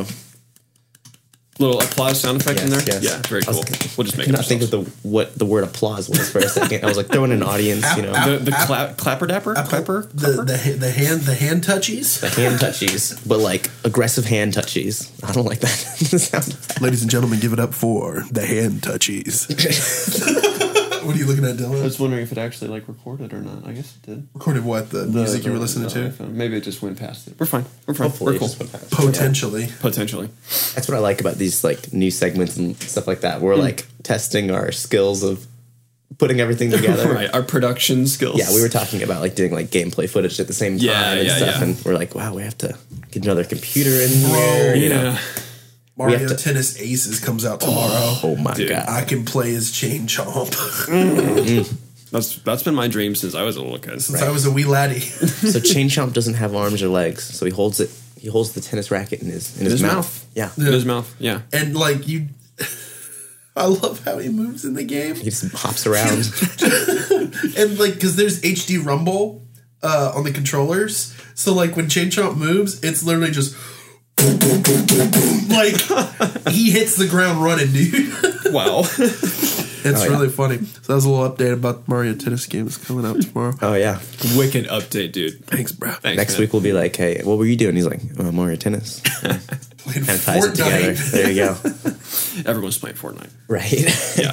little applause sound effect in there. Yes. Yeah, very cool. We'll just make it. I think of what the word applause was for a second. I was like throwing an audience, clapper dapper, clapper, the hand touchies, the hand touchies, but like aggressive hand touchies. I don't like that. Ladies and gentlemen, give it up for the hand touchies. What are you looking at, Dylan? I was wondering if it actually recorded or not. I guess it did. Recorded what? The music you were listening to? iPhone. Maybe it just went past it. We're fine. Hopefully we're cool. Potentially. That's what I like about these new segments and stuff like that. We're testing our skills of putting everything together. Right, our production skills. Yeah, we were talking about doing gameplay footage at the same time and stuff, and we're like, wow, we have to get another computer in here. You know. Mario Tennis Aces comes out tomorrow. Oh my god! I can play as Chain Chomp. That's been my dream since I was a little kid. Since I was a wee laddie. So Chain Chomp doesn't have arms or legs, so he holds it. He holds the tennis racket in his mouth. Yeah, in his mouth. Yeah, and I love how he moves in the game. He just hops around, and because there's HD Rumble on the controllers, so when Chain Chomp moves, it's literally just. Boom, boom, boom, boom, boom. He hits the ground running, dude. Wow. It's really funny. So that was a little update about the Mario Tennis games coming out tomorrow. Oh, yeah. Wicked update, dude. Thanks, bro. Next week we'll be like, hey, what were you doing? He's like, Mario Tennis. Playing Fortnite. Together. There you go. Everyone's playing Fortnite. Right. Yeah.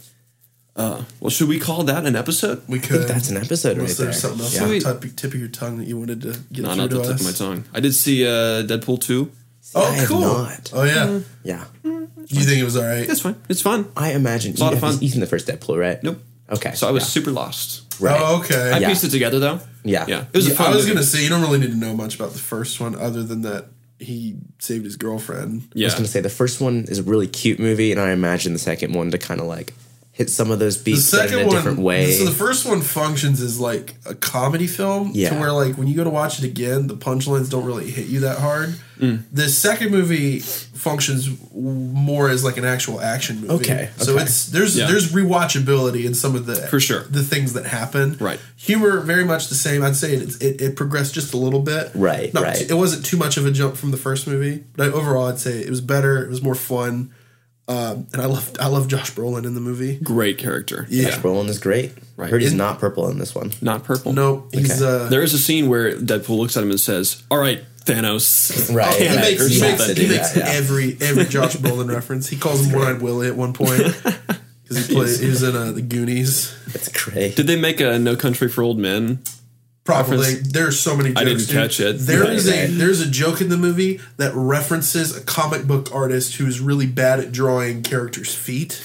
Well, should we call that an episode? We could. I think that's an episode right there. There's something else on the tip of your tongue that you wanted to get through not to the tip of my tongue. I did see Deadpool 2. Oh, cool. Oh, yeah. Yeah. Do you think it was all right? It's fine. It's fun. I imagine. It's a lot of fun. You've seen the first Deadpool, right? Nope. Okay. So I was super lost. Right. Oh, okay. I pieced it together, though. Yeah. Yeah. It was a fun I was going to say, you don't really need to know much about the first one other than that he saved his girlfriend. Yeah. I was going to say, the first one is a really cute movie, and I imagine the second one to kind of hit some of those beats in a different way. So the first one functions as a comedy film to where when you go to watch it again, the punchlines don't really hit you that hard. The second movie functions more as an actual action movie. Okay. So there's rewatchability in some of the the things that happen. Right. Humor very much the same. I'd say it progressed just a little bit. Right. It wasn't too much of a jump from the first movie, but overall I'd say it was better. It was more fun. And I love Josh Brolin in the movie. Great character. Yeah. Josh Brolin is great. Right. I heard he's not purple in this one. Not purple? No. He's, there is a scene where Deadpool looks at him and says, all right, Thanos. Right. He makes every Josh Brolin reference. He calls him One-Eyed Willie at one point. Because he was in The Goonies. That's great. Did they make a No Country for Old Men? Probably. There's so many jokes. I didn't catch it. There's a joke in the movie that references a comic book artist who is really bad at drawing characters' feet.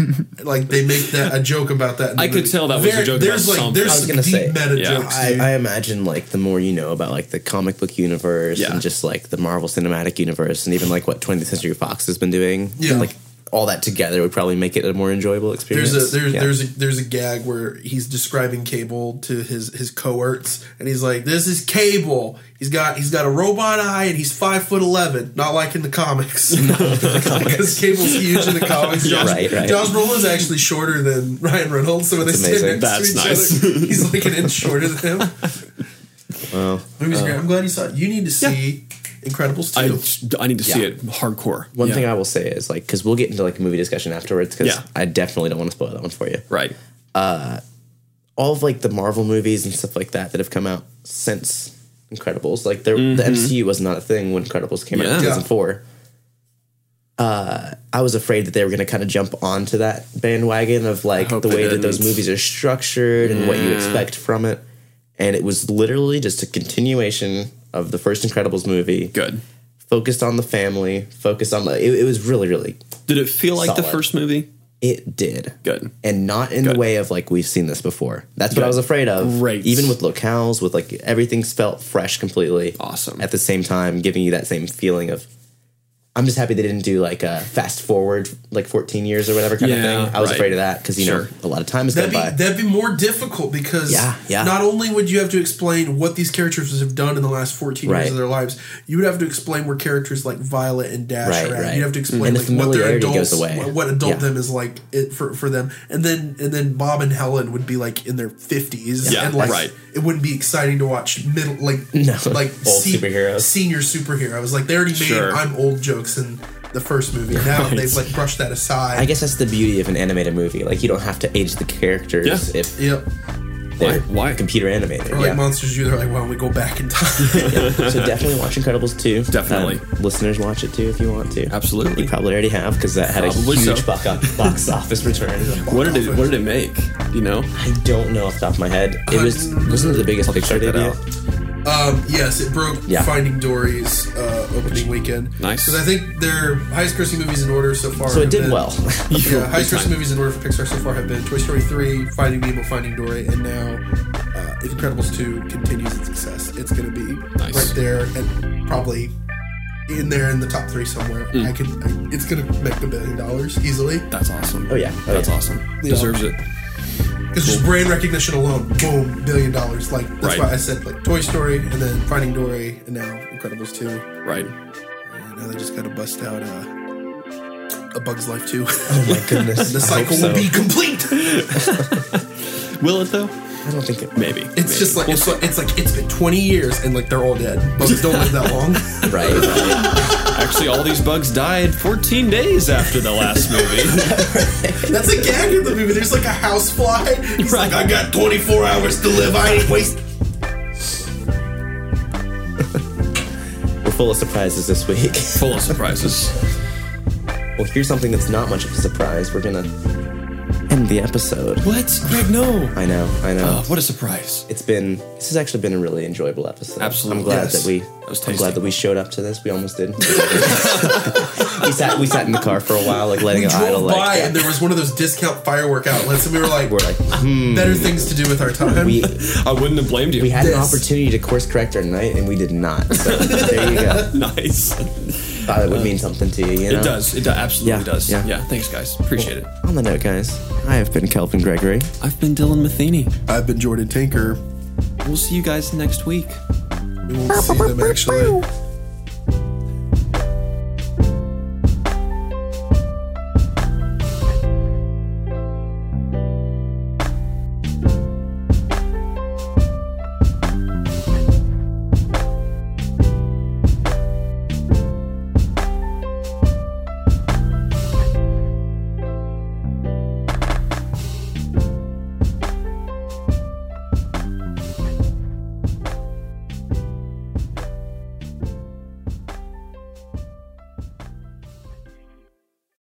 They make a joke about that. I could tell that was a joke about something. There's some deep meta jokes. I imagine the more you know about the comic book universe and just the Marvel Cinematic Universe and even what 20th Century Fox has been doing. Yeah. All that together would probably make it a more enjoyable experience. There's a gag where he's describing Cable to his cohorts, and he's like, "This is Cable. He's got a robot eye, and he's 5'11", not like in the comics, because Cable's huge in the comics. Josh Brolin's actually shorter than Ryan Reynolds, so when they stand next to each other, he's an inch shorter than him. Well, movie's great. I'm glad you saw it. You need to see. Incredibles 2. I need to see it hardcore. One thing I will say is because we'll get into a movie discussion afterwards because I definitely don't want to spoil that one for you. Right. All of the Marvel movies and stuff like that have come out since Incredibles. The MCU was not a thing when Incredibles came out in 2004. I was afraid that they were going to kind of jump onto that bandwagon of the way that those movies are structured and what you expect from it. And it was literally just a continuation of the first Incredibles movie. Good. Focused on the family, focused on it was really, really Did it feel like solid. The first movie? It did. Good. And not in the way of we've seen this before. That's what I was afraid of. Great. Even with locales, with everything felt fresh completely. Awesome. At the same time, giving you that same feeling of, I'm just happy they didn't do like a fast forward, like 14 years or whatever kind of thing. I was afraid of that because, you know, a lot of time has gone by. That'd be more difficult because not only would you have to explain what these characters have done in the last 14 years of their lives, you would have to explain where characters like Violet and Dash are at. You'd have to explain like what their adults, what adult them is like for them. And then Bob and Helen would be like in their 50s. Yeah, and like it wouldn't be exciting to watch old superheroes. Senior superheroes. Like they already made I'm old jokes in the first movie. Now they've like brushed that aside. I guess that's the beauty of an animated movie. Like you don't have to age the characters if they're computer animated. Or like Monsters U, they're like, why don't we go back in time? So definitely watch Incredibles 2. Definitely. Listeners, watch it too if you want to. Absolutely. You probably already have because that had a huge box office return. What did it make? Do you know? I don't know off the top of my head. It wasn't the biggest Pixar debut. Yes, it broke Finding Dory's opening weekend. Nice. Because I think their highest grossing movies in order so far. So it did well. Highest grossing movies in order for Pixar so far have been Toy Story 3, Finding Nemo, Finding Dory, and now if Incredibles 2 continues its success, it's going to be right there and probably in the top 3 somewhere. It's going to make $1 billion easily. That's awesome. Oh yeah, that's awesome. Deserves it. Because just brand recognition alone, boom, $1 billion. Like that's why I said like Toy Story and then Finding Dory and now Incredibles 2. Right. And now they just got to bust out A Bug's Life 2. Oh my goodness. The cycle will be complete. Will it though? I don't think it. Maybe. It's just like it's been 20 years and like they're all dead. Bugs don't live that long. Right. Actually, all these bugs died 14 days after the last movie. That's a gag in the movie. There's like a housefly. He's like, I got 24 hours to live. I ain't wasting. We're full of surprises this week. Full of surprises. Well, here's something that's not much of a surprise. We're gonna end the episode. What? Greg, no. I know. Oh, what a surprise. This has actually been a really enjoyable episode. Absolutely. I'm glad that we showed up to this. We almost did. we sat in the car for a while, like letting it idle. We drove by and there was one of those discount firework outlets and we were like better things to do with our time. I wouldn't have blamed you. We had an opportunity to course correct our night and we did not. So there you go. Nice. Thought it would mean something to you, you know? It does. It absolutely does. Yeah. Thanks, guys. Appreciate it. On the note, guys, I have been Kelvin Gregory. I've been Dylan Matheny. I've been Jordan Tinker. We'll see you guys next week. We won't see them, actually.